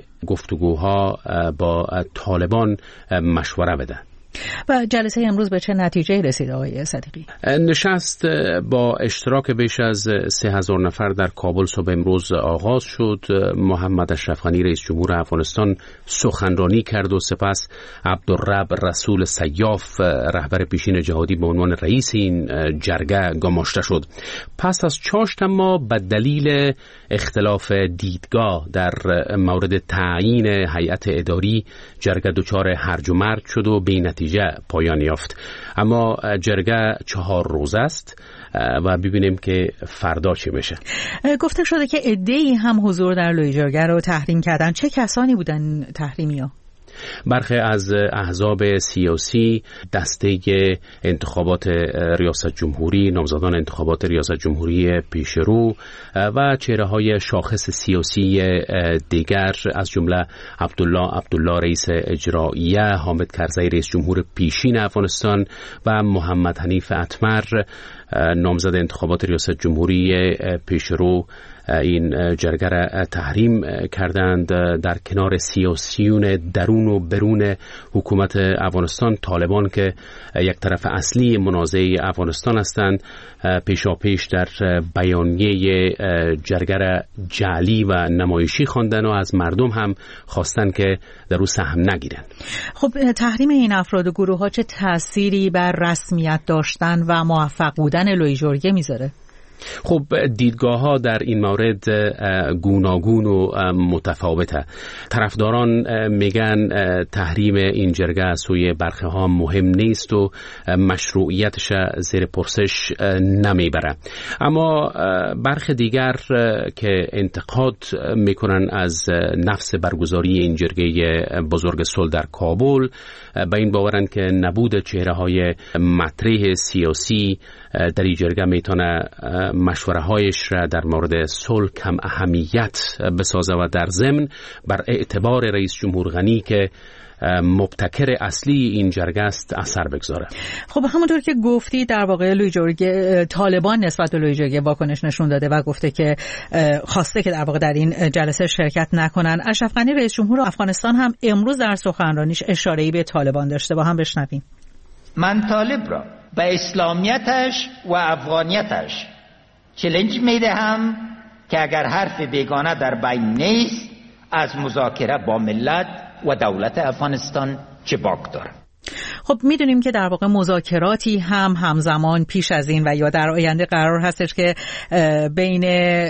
گفتگوها با طالبان مشوره بده.
و جلسه امروز به چه نتیجه رسید آقای صدیقی؟
نشست با اشتراک بیش از سه هزار نفر در کابل صبح امروز آغاز شد. محمد اشرف غنی رئیس جمهور افغانستان سخنرانی کرد و سپس عبدالرب رسول سیاف رهبر پیشین جهادی به عنوان رئیس این جرگه گماشته شد. پس از چاشت اما به دلیل اختلاف دیدگاه در مورد تعیین هیئت اداری جرگه دچار هرج و مرج شد و به نتیجه پایان یافت. اما جرگه چهار روز است و ببینیم که فردا چی میشه.
گفته شده که عده‌ای هم حضور در لوی جرگه رو تحریم کردن. چه کسانی بودن تحریمی‌ها؟
برخی از احزاب سیاسی، دسته انتخابات ریاست جمهوری، نامزدان انتخابات ریاست جمهوری پیشرو و چهره‌های شاخص سیاسی دیگر از جمله عبدالله عبدالله رئیس اجراییه، حامد کرزی رئیس جمهور پیشین افغانستان و محمد حنیف اتمر نامزد انتخابات ریاست جمهوری پیشرو این جرگه را تحریم کردند. در کنار سیاسیون درون و برون حکومت افغانستان، طالبان که یک طرف اصلی منازعه افغانستان هستند، پیشا پیش در بیانیه جرگه را جعلی و نمایشی خواندند و از مردم هم خواستند که در او سهم نگیرند.
خب تحریم این افراد و گروه ها چه تأثیری بر رسمیت داشتن و موفق بودن لوی جرگه میذاره؟
خب دیدگاه ها در این مورد گوناگون و متفاوته. طرفداران میگن تحریم این جرگه از سوی برخی ها مهم نیست و مشروعیتش زیر پرسش نمیبره. اما برخی دیگر که انتقاد میکنن از نفس برگزاری این جرگه بزرگ صلح در کابل، به این باورن که نبود چهره های مطرح سیاسی در این جرگه میتونه مشوره هایش را در مورد صلح کم اهمیت بسازه و در ضمن بر اعتبار رئیس جمهور غنی که مبتکر اصلی این جرگه است اثر بگذاره.
خب همونطور که گفتی در واقع لوی جرگه، طالبان نسبت به لوی جرگه واکنش نشون داده و گفته که خواسته که در واقع در این جلسه شرکت نکنن. اشرف غنی رئیس جمهور افغانستان هم امروز در سخنرانیش اشاره‌ای به طالبان داشته، با هم بشنویم.
من طالب را به اسلامیتش و افغانیتش چالش میدهم که اگر حرف بیگانه در بین نیست، از مذاکره با ملت و دولت افغانستان چه باک داره.
خب میدونیم که در واقع مذاکراتی هم همزمان پیش از این و یا در آینده قرار هستش که بین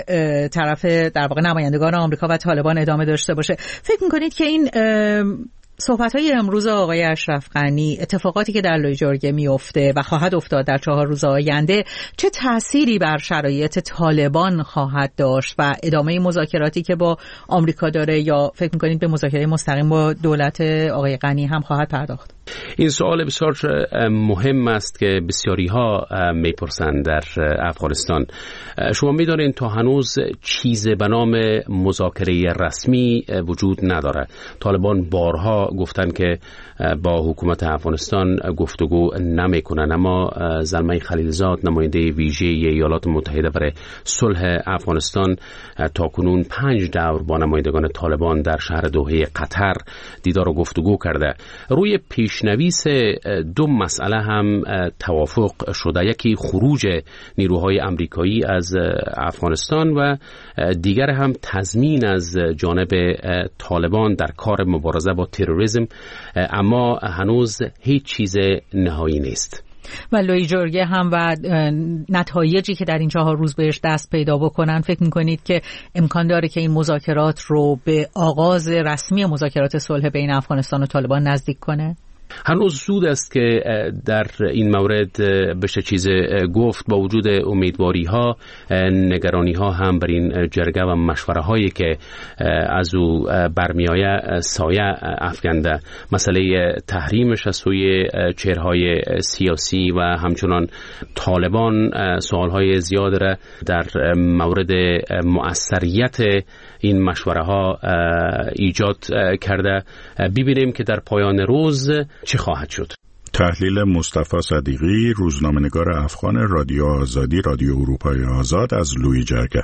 طرف در واقع نمایندگان آمریکا و طالبان ادامه داشته باشه. فکر میکنید که این صحبت‌های امروز آقای اشرف غنی، اتفاقاتی که در لوی جرگه میفته و خواهد افتاد در چهار روز آینده، چه تأثیری بر شرایط طالبان خواهد داشت و ادامه مذاکراتی که با آمریکا داره، یا فکر می‌کنید به مذاکره مستقیم با دولت آقای غنی هم خواهد پرداخت؟
این سوال بسیار مهم است که بسیاری ها میپرسند در افغانستان. شما میدانید تا هنوز چیزی به نام مذاکره رسمی وجود نداره. طالبان بارها گفتن که با حکومت افغانستان گفتگو نمیکنن، اما زلمه خلیلزاد نماینده ویژه ایالات متحده برای صلح افغانستان تا کنون پنج دور با نمایندگان طالبان در شهر دوحه قطر دیدار و گفتگو کرده. روی پیشنویس دو مسئله هم توافق شده، یکی خروج نیروهای امریکایی از افغانستان و دیگر هم تضمین از جانب طالبان در کار مبارزه با تروریسم، اما هنوز هیچ چیز نهایی نیست.
و لوی جرگه هم و نتایجی که در این چهار روز بهش دست پیدا بکنن، فکر میکنید که امکان داره که این مذاکرات رو به آغاز رسمی مذاکرات صلح بین افغانستان و طالبان نزدیک کنه؟
هنوز زود است که در این مورد بشه چیز گفت، با وجود امیدواری ها، نگرانی ها هم بر این جرگه و مشوره هایی که از او برمیآید سایه افکنده. مسئله تحریمش از سوی چهرهای سیاسی و همچنان طالبان سوال های زیاد را در مورد مؤثریت این مشوره ها ایجاد کرده. ببینیم که در پایان روز چی خواهد شد.
تحلیل مصطفی صدیقی، روزنامه‌نگار افغان رادیو آزادی، رادیو اروپای آزاد از لویی جرگه.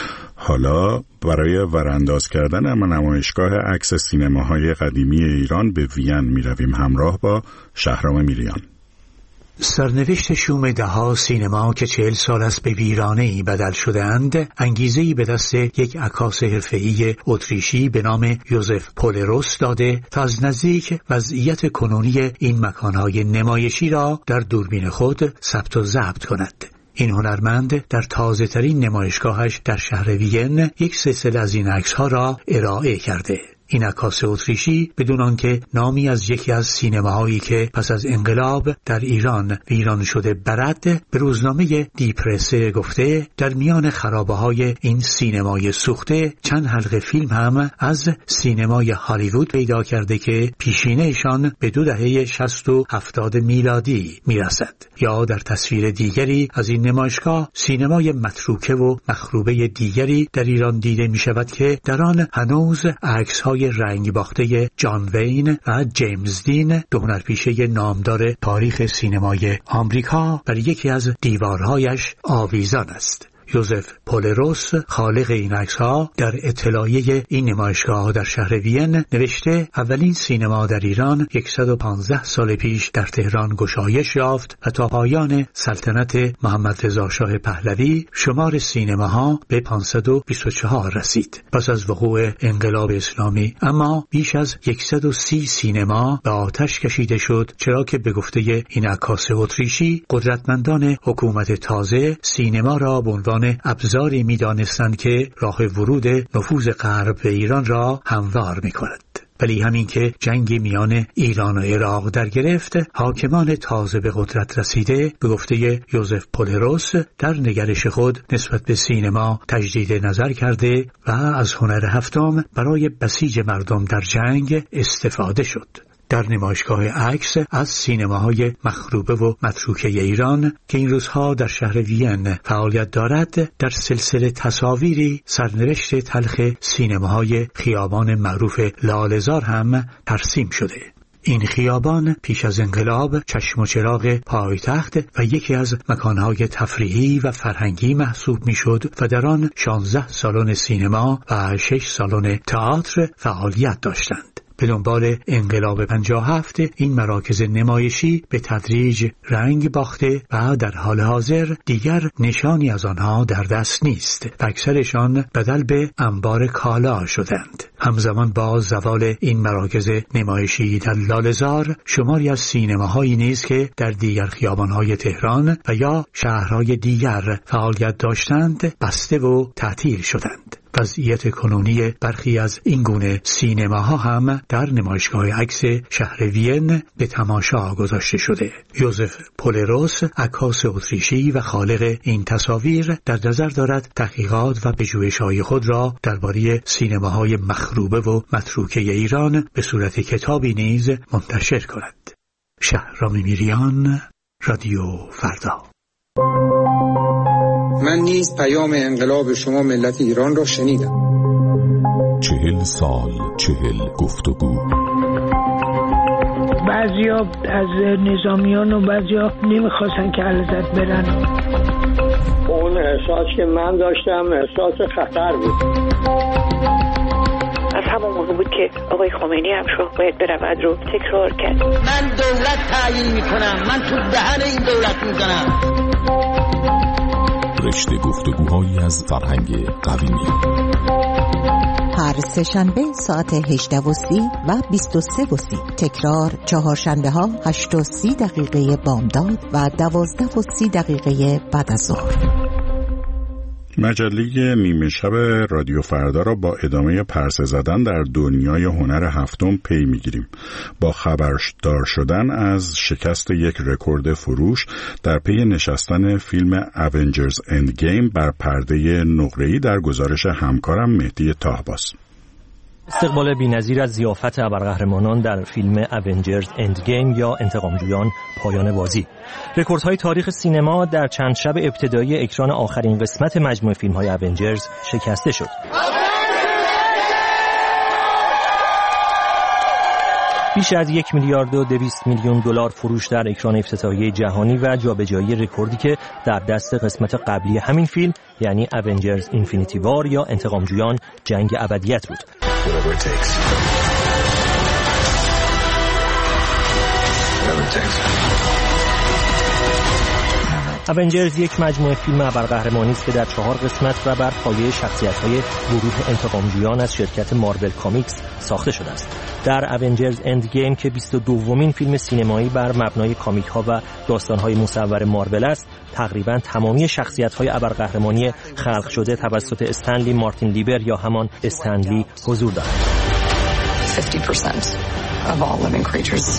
حالا برای ورانداز کردن نمایشگاه عکس سینماهای قدیمی ایران به وین می رویم همراه با شهرام میریان.
سرنوشت شوم دهها سینما که چهل سال است به ویرانه‌ای بدل شده‌اند، انگیزه‌ای به دست یک عکاس حرفه‌ای اتریشی به نام یوزف پولروس داده تا از نزدیک وضعیت کنونی این مکانهای نمایشی را در دوربین خود ثبت و ضبط کند. این هنرمند در تازه ترین نمایشگاهش در شهر وین یک سلسله از این عکس‌ها را ارائه کرده. این عکاس اتریشی بدون آنکه نامی از یکی از سینماهایی که پس از انقلاب در ایران ویران شده برد، به روزنامه دی پرسه گفته در میان خرابه‌های این سینمای سوخته چند حلقه فیلم هم از سینمای هالیوود پیدا کرده که پیشینه‌شان به دو دهه شصت و هفتاد میلادی میرسد. یا در تصویر دیگری از این نمایشگاه سینمای متروکه و مخروبه دیگری در ایران دیده می شود که در آن هنوز عکس‌های رنگ باخته جان وین و جیمز دین، دو هنرپیشه نامدار تاریخ سینمای آمریکا، بر یکی از دیوارهایش آویزان است. یوزف پولروس، خالق این عکس‌ها، در اطلاعیه این نمایشگاه در شهر وین نوشته اولین سینما در ایران صد و پانزده سال پیش در تهران گشایش یافت و تا پایان سلطنت محمد رضا شاه پهلوی شمار سینماها به پانصد و بیست و چهار رسید. پس از وقوع انقلاب اسلامی اما بیش از صد و سی سینما به آتش کشیده شد، چرا که به گفته این عکاس اتریشی قدرتمندان حکومت تازه سینما را به عنوان ابزاری می‌دانستند که راه ورود نفوذ غرب به ایران را هموار می‌کند. ولی همین که جنگ میان ایران و عراق در گرفت، حاکمان تازه به قدرت رسیده به گفته یوزف پولروس در نگرش خود نسبت به سینما تجدید نظر کرده و از هنر هفتم برای بسیج مردم در جنگ استفاده شد. در نمایشگاه عکس از سینماهای مخروبه و متروکه ایران که این روزها در شهر وین فعالیت دارد، در سلسله تصاویری سرنوشت تلخ سینماهای خیابان معروف لاله‌زار هم ترسیم شده. این خیابان پیش از انقلاب چشم و چراغ پایتخت و یکی از مکانهای تفریحی و فرهنگی محسوب میشد و در آن شانزده سالن سینما و شش سالن تئاتر فعالیت داشتند. به دنبال انقلاب پنجاه و هفت این مراکز نمایشی به تدریج رنگ باخته و در حال حاضر دیگر نشانی از آنها در دست نیست و اکثرشان بدل به انبار کالا شدند. همزمان با زوال این مراکز نمایشی در لاله‌زار، شماری از سینماهایی نیز که در دیگر خیابانهای تهران و یا شهرهای دیگر فعالیت داشتند بسته و تعطیل شدند. وضعیت کنونی برخی از این گونه سینماها هم در نمایشگاه عکس شهر وین به تماشا گذاشته شده. یوزف پولروس، عکاس اتریشی و خالق این تصاویر، در نظر دارد تحقیقات و پژوهش‌های خود را درباره سینماهای مخروبه و متروکه ایران به صورت کتابی نیز منتشر کند. شهرام میریان، رادیو فردا.
من نیز پیام انقلاب شما ملت ایران را شنیدم.
چهل سال، چهل گفتگو.
بعضیا از نظامیان و بعضیا نمیخواستن که علیزاده برن.
اون احساس که من داشتم احساس خطر بود.
از همون موقع بود که آقای خمینی هم شو باید برود رو تکرار کرد.
من دولت تعیین میکنم، من تو دهن این دولت میزنم.
رشته گفتگوهایی از فرهنگ قویمی.
هر سه شنبه ساعت هجده و سی و بیست و سه و سی. تکرار چهار شنبه ها هشت و سی دقیقه بامداد و دوازده و سی دقیقه بعد از ظهر.
مجله نیمه شب رادیو فردا را با ادامه پرسه زدن در دنیای هنر هفتم پی میگیریم. با خبردار شدن از شکست یک رکورد فروش در پی نشستن فیلم اونجرز اند گیم بر پرده نقره‌ای در گزارش همکارم مهدی طاهباس.
استقبال بی‌نظیر از ضیافت ابرقهرمانان در فیلم اونجرز اند گیم یا انتقامجویان پایان بازی. رکوردهای تاریخ سینما در چند شب ابتدایی اکران آخرین قسمت مجموعه فیلم‌های اونجرز شکسته شد. بیش از یک میلیارد و دویست میلیون دلار فروش در اکران افتتاحیه جهانی و جابجایی رکوردی که در دست قسمت قبلی همین فیلم یعنی اونجرز اینفینیتی وار یا انتقامجویان جنگ ابدیت بود. اونجرز یک مجموعه فیلم ابرقهرمانی است که در چهار قسمت و بر پایه شخصیت‌های گروه انتقامجویان از شرکت مارول کامیکس ساخته شده است. در اونجرز اند گیم که بیست و دومین فیلم سینمایی بر مبنای کامیک‌ها و داستان‌های مصور مارول است، تقریباً تمامی شخصیت‌های ابرقهرمانی خلق شده توسط استنلی مارتین لیبر یا همان استنلی حضور دارند.
fifty percent of all living creatures.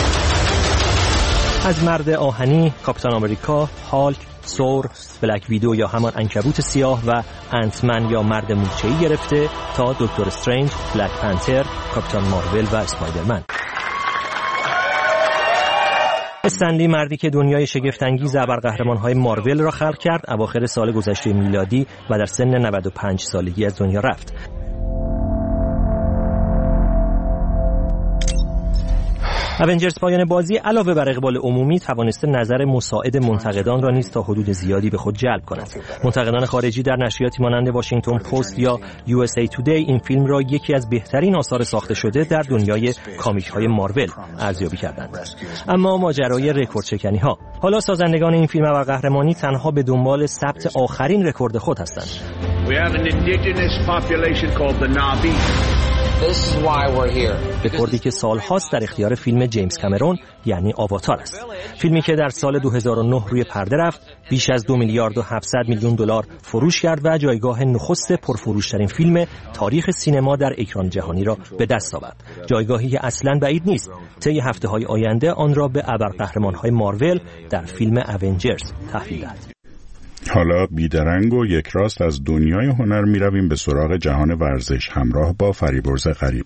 از مرد آهنی، کاپیتان آمریکا، هالک، ثور، بلک ویدو یا همان عنکبوت سیاه و انتمن یا مرد مورچه‌ای گرفته تا دکتر استرنج، بلک پنتر، کاپیتان مارول و اسپایدرمن. استنلی مردی که دنیای شگفت‌انگیز ابرقهرمان‌های مارول را خلق کرد، اواخر سال گذشته میلادی و در سن نود و پنج سالگی از دنیا رفت. اونجرز پایان بازی علاوه بر اقبال عمومی توانسته نظر مساعد منتقدان را نیز تا حدود زیادی به خود جلب کند. منتقدان خارجی در نشریاتی مانند واشنگتن پست یا یو اس ای تودی این فیلم را یکی از بهترین آثار ساخته شده در دنیای کامیک‌های مارول ارزیابی کردند. اما ماجرای رکورد شکنی‌ها. حالا سازندگان این فیلم ابرقهرمانی تنها به دنبال ثبت آخرین رکورد خود هستند.
We have an indigenous population called the Na'vi.
This is why we're here.
رکوردی که سالهاست در اختیار فیلم جیمز کامرون یعنی آواتار است. فیلمی که در سال دو هزار و نه روی پرده رفت، بیش از دو میلیارد و هفتصد میلیون دلار فروش کرد و جایگاه نخست پرفروشترین فیلم تاریخ سینما در اکران جهانی را به دست آورد. جایگاهی که اصلاً بعید نیست طی هفته‌های آینده آن را به ابرقهرمان‌های مارول در فیلم اونجرز تحویل دهد.
حالا بیدرنگ و یک راست از دنیای هنر می رویم به سراغ جهان ورزش همراه با فریبرز غریب.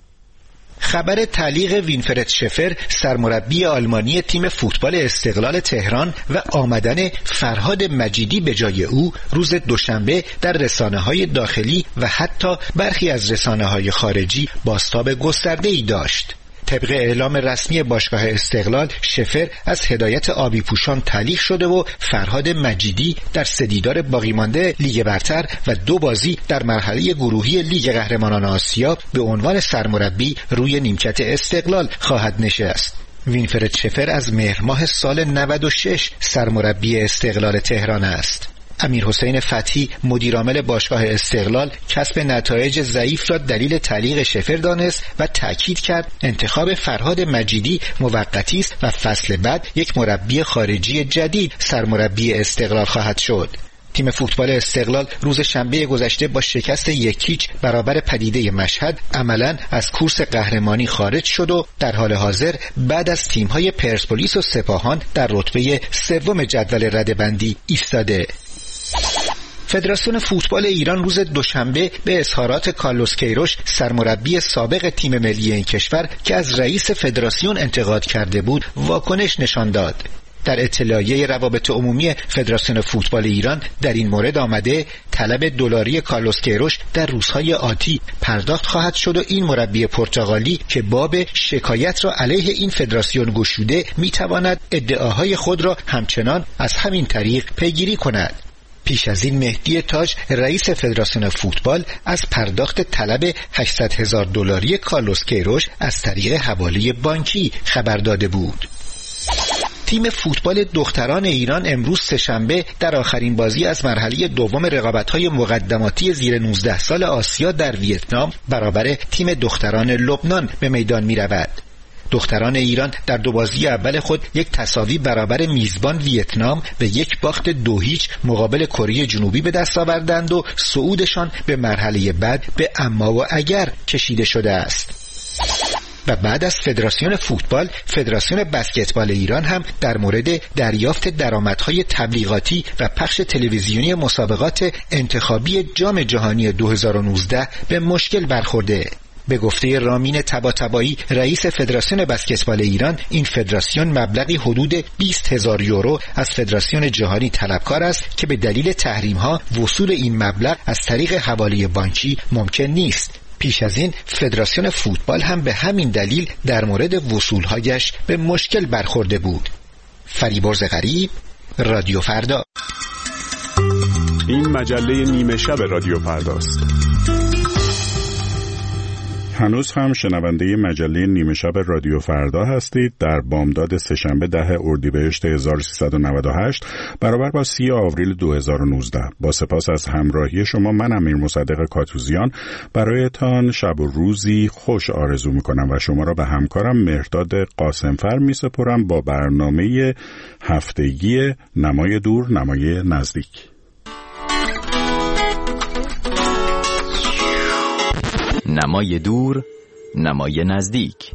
خبر تعلیق وینفرد شفر سرمربی آلمانی تیم فوتبال استقلال تهران و آمدن فرهاد مجیدی به جای او روز دوشنبه در رسانه‌های داخلی و حتی برخی از رسانه‌های خارجی بازتاب گسترده‌ای داشت. طبق اعلام رسمی باشگاه استقلال، شفر از هدایت آبی پوشان تعلیق شده و فرهاد مجیدی در سه دیدار باقی مانده لیگ برتر و دو بازی در مرحله گروهی لیگ قهرمانان آسیا به عنوان سرمربی روی نیمکت استقلال خواهد نشست. وینفرد شفر از مهر ماه سال نود و شش سرمربی استقلال تهران است. امیر حسین فتحی مدیرعامل باشگاه استقلال کسب نتایج ضعیف را دلیل تعلیق شفر دانست و تأکید کرد انتخاب فرهاد مجیدی موقتی است و فصل بعد یک مربی خارجی جدید سرمربی استقلال خواهد شد. تیم فوتبال استقلال روز شنبه گذشته با شکست یکیچ برابر پدیده مشهد عملاً از کورس قهرمانی خارج شد و در حال حاضر بعد از تیم‌های پرسپولیس و سپاهان در رتبه سوم جدول رده‌بندی ایستاده. فدراسیون فوتبال ایران روز دوشنبه به اظهارات کارلوس کیروش سرمربی سابق تیم ملی این کشور که از رئیس فدراسیون انتقاد کرده بود واکنش نشان داد. در اطلاعیه روابط عمومی فدراسیون فوتبال ایران در این مورد آمده طلب دلاری کارلوس کیروش در روزهای آتی پرداخت خواهد شد و این مربی پرتغالی که باب شکایت را علیه این فدراسیون گشوده میتواند ادعاهای خود را همچنان از همین طریق پیگیری کند. پیش از این مهدی تاج رئیس فدراسیون فوتبال از پرداخت طلب هشتصد هزار دلاری کارلوس کیروش از طریق حواله بانکی خبر داده بود. تیم فوتبال دختران ایران امروز سه‌شنبه در آخرین بازی از مرحله دوم رقابت‌های مقدماتی زیر نوزده سال آسیا در ویتنام برابر تیم دختران لبنان به میدان می‌رود. دختران ایران در دو بازی اول خود یک تساوی برابر میزبان ویتنام به یک باخت دو هیچ مقابل کره جنوبی به دست آوردند و صعودشان به مرحله بعد به اما و اگر کشیده شده است. و بعد از فدراسیون فوتبال، فدراسیون بسکتبال ایران هم در مورد دریافت درآمدهای تبلیغاتی و پخش تلویزیونی مسابقات انتخابی جام جهانی دو هزار و نوزده به مشکل برخورده. به گفته رامین طباطبایی رئیس فدراسیون بسکتبال ایران، این فدراسیون مبلغی حدود بیست هزار یورو از فدراسیون جهانی طلبکار است که به دلیل تحریم‌ها وصول این مبلغ از طریق حواله بانکی ممکن نیست. پیش از این فدراسیون فوتبال هم به همین دلیل در مورد وصولهایش به مشکل برخورده بود. فریبرز غریب، رادیو فردا.
این مجله نیمه شب رادیو فرداست. هنوز هم شنونده مجله نیمه شب رادیو فردا هستید. در بامداد سه‌شنبه ده اردیبهشت هزار و سیصد و نود و هشت برابر با سی آوریل دو هزار و نوزده. با سپاس از همراهی شما، من امیر مصدق کاتوزیان برایتان شب و روزی خوش آرزو میکنم و شما را به همکارم مهرداد قاسمفر میسپرم با برنامه هفتگی نمای دور نمای نزدیک.
نمای دور، نمای نزدیک.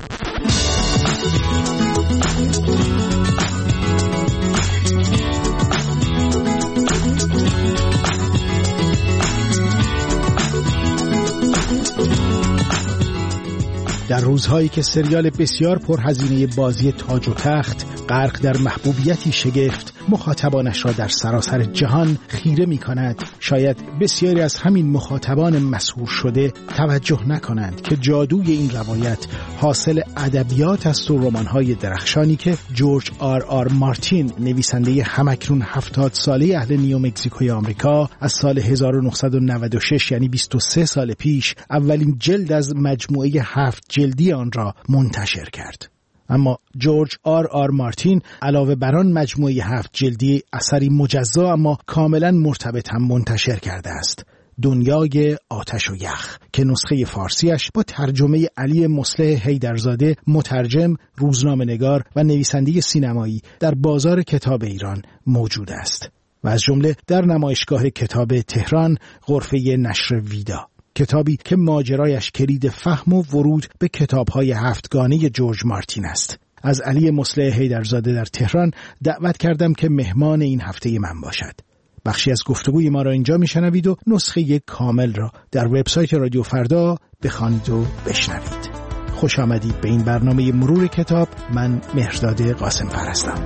در روزهایی که سریال بسیار پرهزینه بازی تاج و تخت غرق در محبوبیتی شگفت مخاطبانش را در سراسر جهان خیره می کند، شاید بسیاری از همین مخاطبان مسحور شده توجه نکنند که جادوی این روایت حاصل ادبیات است و رمان‌های درخشانی که جورج آر آر مارتین، نویسنده همکنون هفتاد ساله اهل نیومکزیکوی آمریکا، از سال هزار و نهصد و نود و شش یعنی بیست و سه سال پیش اولین جلد از مجموعه هفت جلدی آن را منتشر کرد. اما جورج آر آر مارتین علاوه بر آن مجموعه هفت جلدی اثری مجزا اما کاملا مرتبط هم منتشر کرده است، دنیای آتش و یخ، که نسخه فارسیش با ترجمه علی مصلح حیدرزاده، مترجم، روزنامه‌نگار و نویسنده سینمایی در بازار کتاب ایران موجود است و از جمله در نمایشگاه کتاب تهران غرفه نشر ویدا. کتابی که ماجرایش کلید فهم و ورود به کتاب‌های هفتگانه جورج مارتین است. از علی مصلح حیدرزاده در تهران دعوت کردم که مهمان این هفته من باشد. بخشی از گفتگوی ما را اینجا میشنوید و نسخه کامل را در وبسایت رادیو فردا بخوانید و بشنوید. خوش آمدید به این برنامه مرور کتاب. من مهرداد قاسمفر هستم.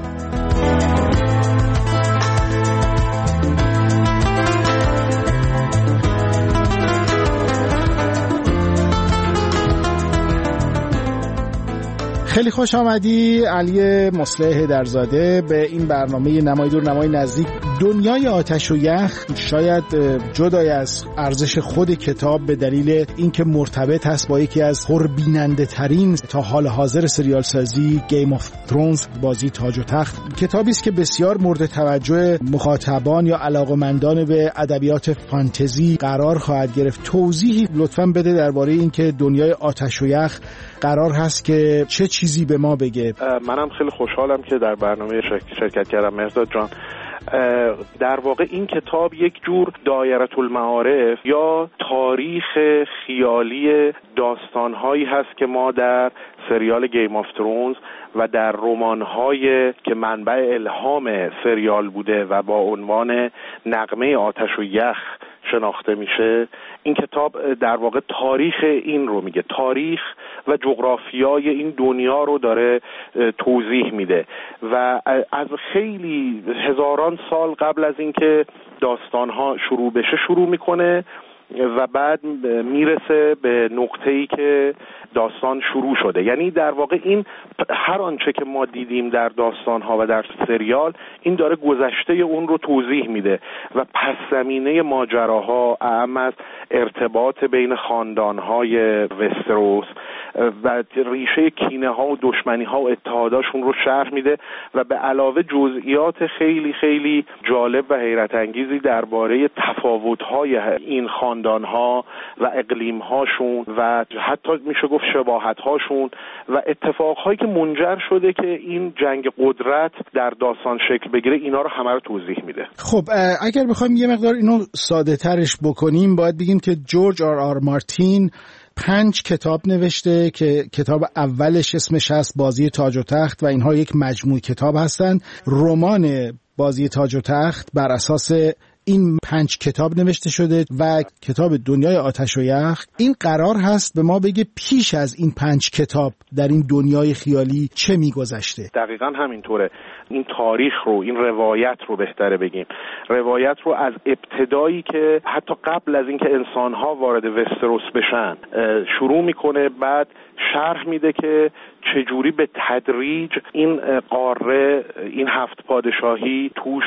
خیلی خوش آمدی علی مصلح حیدرزاده به این برنامه نمای دور نمای نزدیک. دنیای آتش و یخ شاید جدای از ارزش خود کتاب به دلیل اینکه مرتبط هست با یکی از پربیننده ترین تا حال حاضر سریال سازی گیم آف ترونز، بازی تاج و تخت، کتابی است که بسیار مورد توجه مخاطبان یا علاقه‌مندان به ادبیات فانتزی قرار خواهد گرفت. توضیحی لطفاً بده درباره اینکه دنیای آتش و یخ قرار هست که چه چیزی به ما بگه.
منم خیلی خوشحالم که در برنامه شرکت کردم مهرداد جان. در واقع این کتاب یک جور دایره المعارف یا تاریخ خیالی داستانهایی هست که ما در سریال گیم آف ترونز و در رمان‌های که منبع الهام سریال بوده و با عنوان نغمه آتش و یخ شناخته میشه. این کتاب در واقع تاریخ این رو میگه، تاریخ و جغرافیای این دنیا رو داره توضیح میده و از خیلی هزاران سال قبل از اینکه داستانها شروع بشه شروع میکنه و بعد میرسه به نقطه‌ای که داستان شروع شده. یعنی در واقع این هر آنچه که ما دیدیم در داستان‌ها و در سریال، این داره گذشته اون رو توضیح میده و پس زمینه ماجراها، اعم از ارتباط بین خاندان‌های وستروس و ریشه کینه‌ها و دشمنی‌ها و اتحاداشون رو شرح میده و به علاوه جزئیات خیلی خیلی جالب و حیرت انگیزی درباره تفاوت‌های این خاندان خاندان‌ها و اقلیم‌هاشون و حتی میشه گفت شباهت‌هاشون و اتفاقهایی که منجر شده که این جنگ قدرت در داستان شکل بگیره، اینا رو همه رو توضیح میده.
خب اگر بخوایم یه مقدار اینو ساده ترش بکنیم، باید بگیم که جورج آر آر مارتین پنج کتاب نوشته که کتاب اولش اسمش هست بازی تاج و تخت و اینها یک مجموع کتاب هستند. رمان بازی تاج و تخت بر اساس این پنج کتاب نوشته شده و کتاب دنیای آتش و یخ این قرار هست به ما بگه پیش از این پنج کتاب در این دنیای خیالی چه میگذشته.
دقیقاً همینطوره. این تاریخ رو، این روایت رو بهتره بگیم، روایت رو از ابتدایی که حتی قبل از اینکه انسان‌ها وارد وستروس بشن شروع میکنه، بعد شرح میده که چجوری به تدریج این قاره، این هفت پادشاهی توش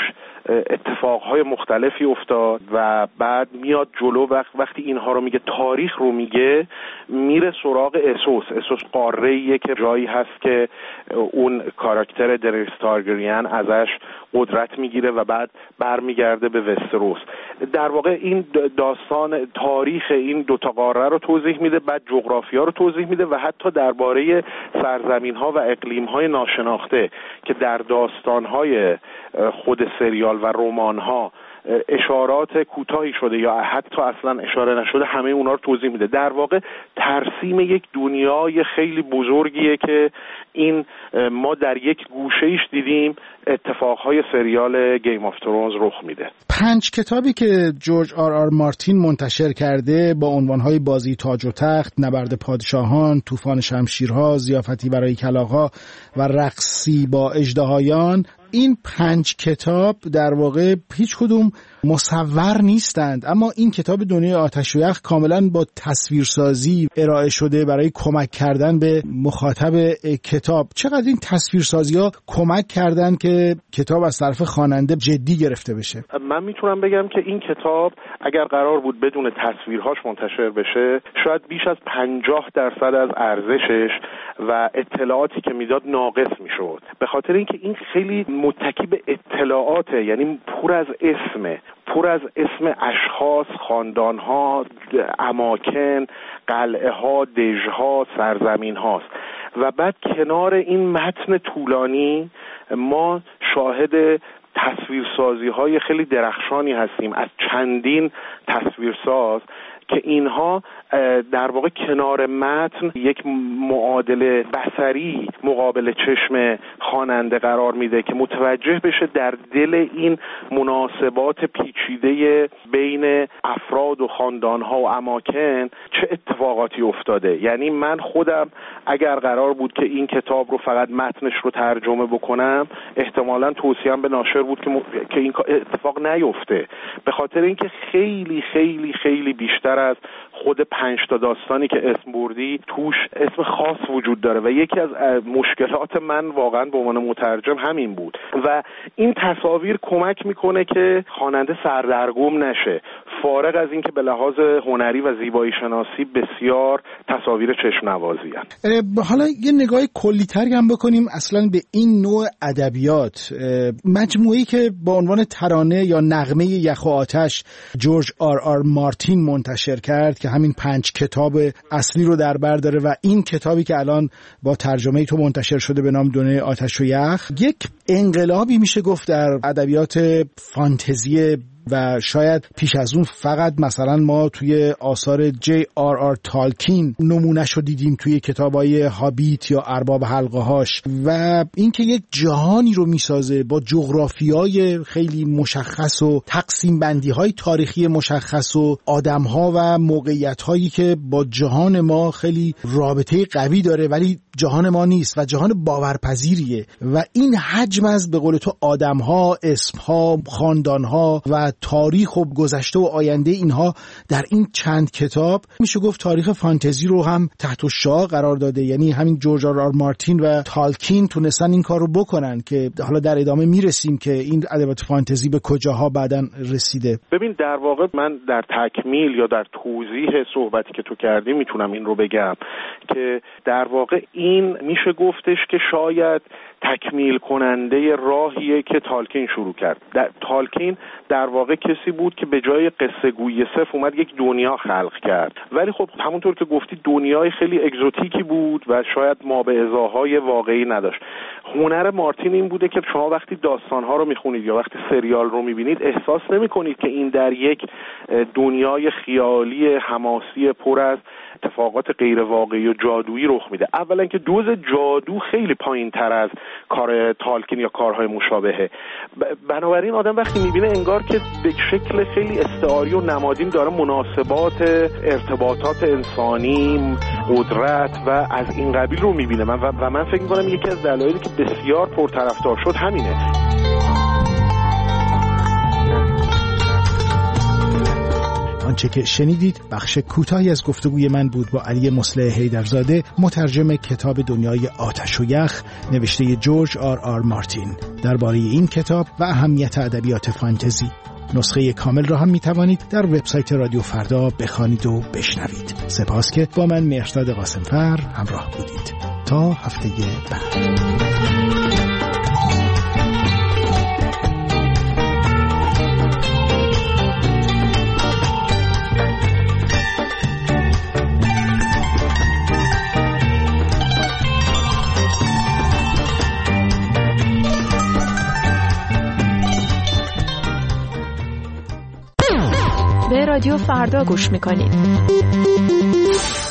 اتفاقهای مختلفی افتاد و بعد میاد جلو. وقت وقتی اینها رو میگه، تاریخ رو میگه، میره سراغ اسوس. اسوس قاره‌ایه که جایی هست که اون کاراکتر دنیس تارگریان ازش قدرت میگیره و بعد برمیگرده به وستروس. در واقع این داستان تاریخ این دوتا قاره رو توضیح میده، بعد جغرافیا رو توضیح میده و حتی درباره سرزمین‌ها و اقلیم‌های ناشناخته که در داستان‌های خود سریال و رمان‌ها اشارات کوتاهی شده یا حتی اصلا اشاره نشده، همه اونا رو توضیح میده. در واقع ترسیم یک دنیای خیلی بزرگیه که این ما در یک گوشه‌ایش دیدیم اتفاقهای سریال گیم آف ترونز رخ میده.
پنج کتابی که جورج آر آر مارتین منتشر کرده با عنوانهای بازی تاج و تخت، نبرد پادشاهان، طوفان شمشیرها، ضیافتی برای کلاغ‌ها و رقصی با اژدهایان، این پنج کتاب در واقع هیچ کدوم مصور نیستند، اما این کتاب دنیای آتش و یخ کاملا با تصویرسازی ارائه شده برای کمک کردن به مخاطب کتاب. چقدر این تصویرسازی‌ها کمک کردن که کتاب از طرف خواننده جدی گرفته بشه؟
من میتونم بگم که این کتاب اگر قرار بود بدون تصویرهاش منتشر بشه، شاید بیش از پنجاه درصد از ارزشش و اطلاعاتی که میداد ناقص میشد، به خاطر اینکه این خیلی متکی به اطلاعاته، یعنی پر از اسمه، پر از اسم اشخاص، خاندان‌ها، اماکن، قلعه‌ها، دژها، سرزمین هاست و بعد کنار این متن طولانی ما شاهد تصویرسازی های خیلی درخشانی هستیم از چندین تصویرساز که اینها در واقع کنار متن یک معادله بصری مقابل چشم خواننده قرار میده که متوجه بشه در دل این مناسبات پیچیده بین افراد و خاندانها و اماکن چه اتفاقاتی افتاده. یعنی من خودم اگر قرار بود که این کتاب رو فقط متنش رو ترجمه بکنم، احتمالاً توصیه‌ام به ناشر بود که م... که این اتفاق نیفته، به خاطر اینکه خیلی خیلی خیلی بیشتر از خود پنج تا داستانی که اسم بردی توش اسم خاص وجود داره و یکی از مشکلات من واقعا به عنوان مترجم همین بود و این تصاویر کمک میکنه که خواننده سردرگم نشه، فارغ از اینکه به لحاظ هنری و زیبایی شناسی بسیار تصاویر چشم نوازی هستند.
حالا یه نگاه کلی‌تری هم بکنیم اصلا به این نوع ادبیات. مجموعه‌ای که با عنوان ترانه یا نغمه یخ و آتش جورج آر آر مارتین منتشر کرد که همین پنج کتاب اصلی رو در بر داره و این کتابی که الان با ترجمه تو منتشر شده به نام دنیای آتش و یخ، یک انقلابی میشه گفت در ادبیات فانتزی و شاید پیش از اون فقط مثلا ما توی آثار جی آر آر تالکین نمونه‌شو دیدیم توی کتابای هابیت یا ارباب حلقه هاش، و اینکه یک جهانی رو میسازه با جغرافیای خیلی مشخص و تقسیم بندی های تاریخی مشخص و آدم ها و موقعیت هایی که با جهان ما خیلی رابطه قوی داره ولی جهان ما نیست و جهان باورپذیریه و این حجم از به قول تو آدم ها، اسم ها، خاندان ها و تاریخ و گذشته و آینده اینها در این چند کتاب میشه گفت تاریخ فانتزی رو هم تحت الشعاع قرار داده. یعنی همین جورج آر آر مارتین و تالکین تونستن این کار رو بکنن که حالا در ادامه میرسیم که این ادبیات فانتزی به کجاها بعدن رسیده.
ببین در واقع من در تکمیل یا در توضیح صحبتی که تو کردی میتونم این رو بگم که در واقع این میشه گفتش که شاید تکمیل کننده راهیه که تالکین شروع کرد. در تالکین در واقع کسی بود که به جای قصه گویی صرف اومد یک دنیا خلق کرد، ولی خب همونطور که گفتی دنیای خیلی اگزوتیکی بود و شاید ما به ازاهای واقعی نداشت. هنر مارتین این بوده که شما وقتی داستانها رو میخونید یا وقتی سریال رو میبینید احساس نمیکنید که این در یک دنیای خیالی حماسی پر از اتفاقات غیر واقعی و جادویی رخ میده. اولا که دوز جادو خیلی پایین تر از کار تالکین یا کارهای مشابهه، بنابراین آدم وقتی میبینه انگار که به شکل خیلی استعاری و نمادین داره مناسبات ارتباطات انسانی، قدرت و از این قبیل رو میبینه. من و من فکر میکنم یکی از دلایلی که بسیار پرطرفدار شد همینه.
آنچه که شنیدید بخش کوتاهی از گفتگوی من بود با علی مصلح حیدرزاده، مترجم کتاب دنیای آتش و یخ نوشته جورج آر آر مارتین درباره این کتاب و اهمیت ادبیات فانتزی. نسخه کامل را هم می توانید در وبسایت رادیو فردا بخوانید و بشنوید. سپاس که با من مهرداد قاسمفر همراه بودید. تا هفته بعد.
به رادیو فردا گوش میکنید.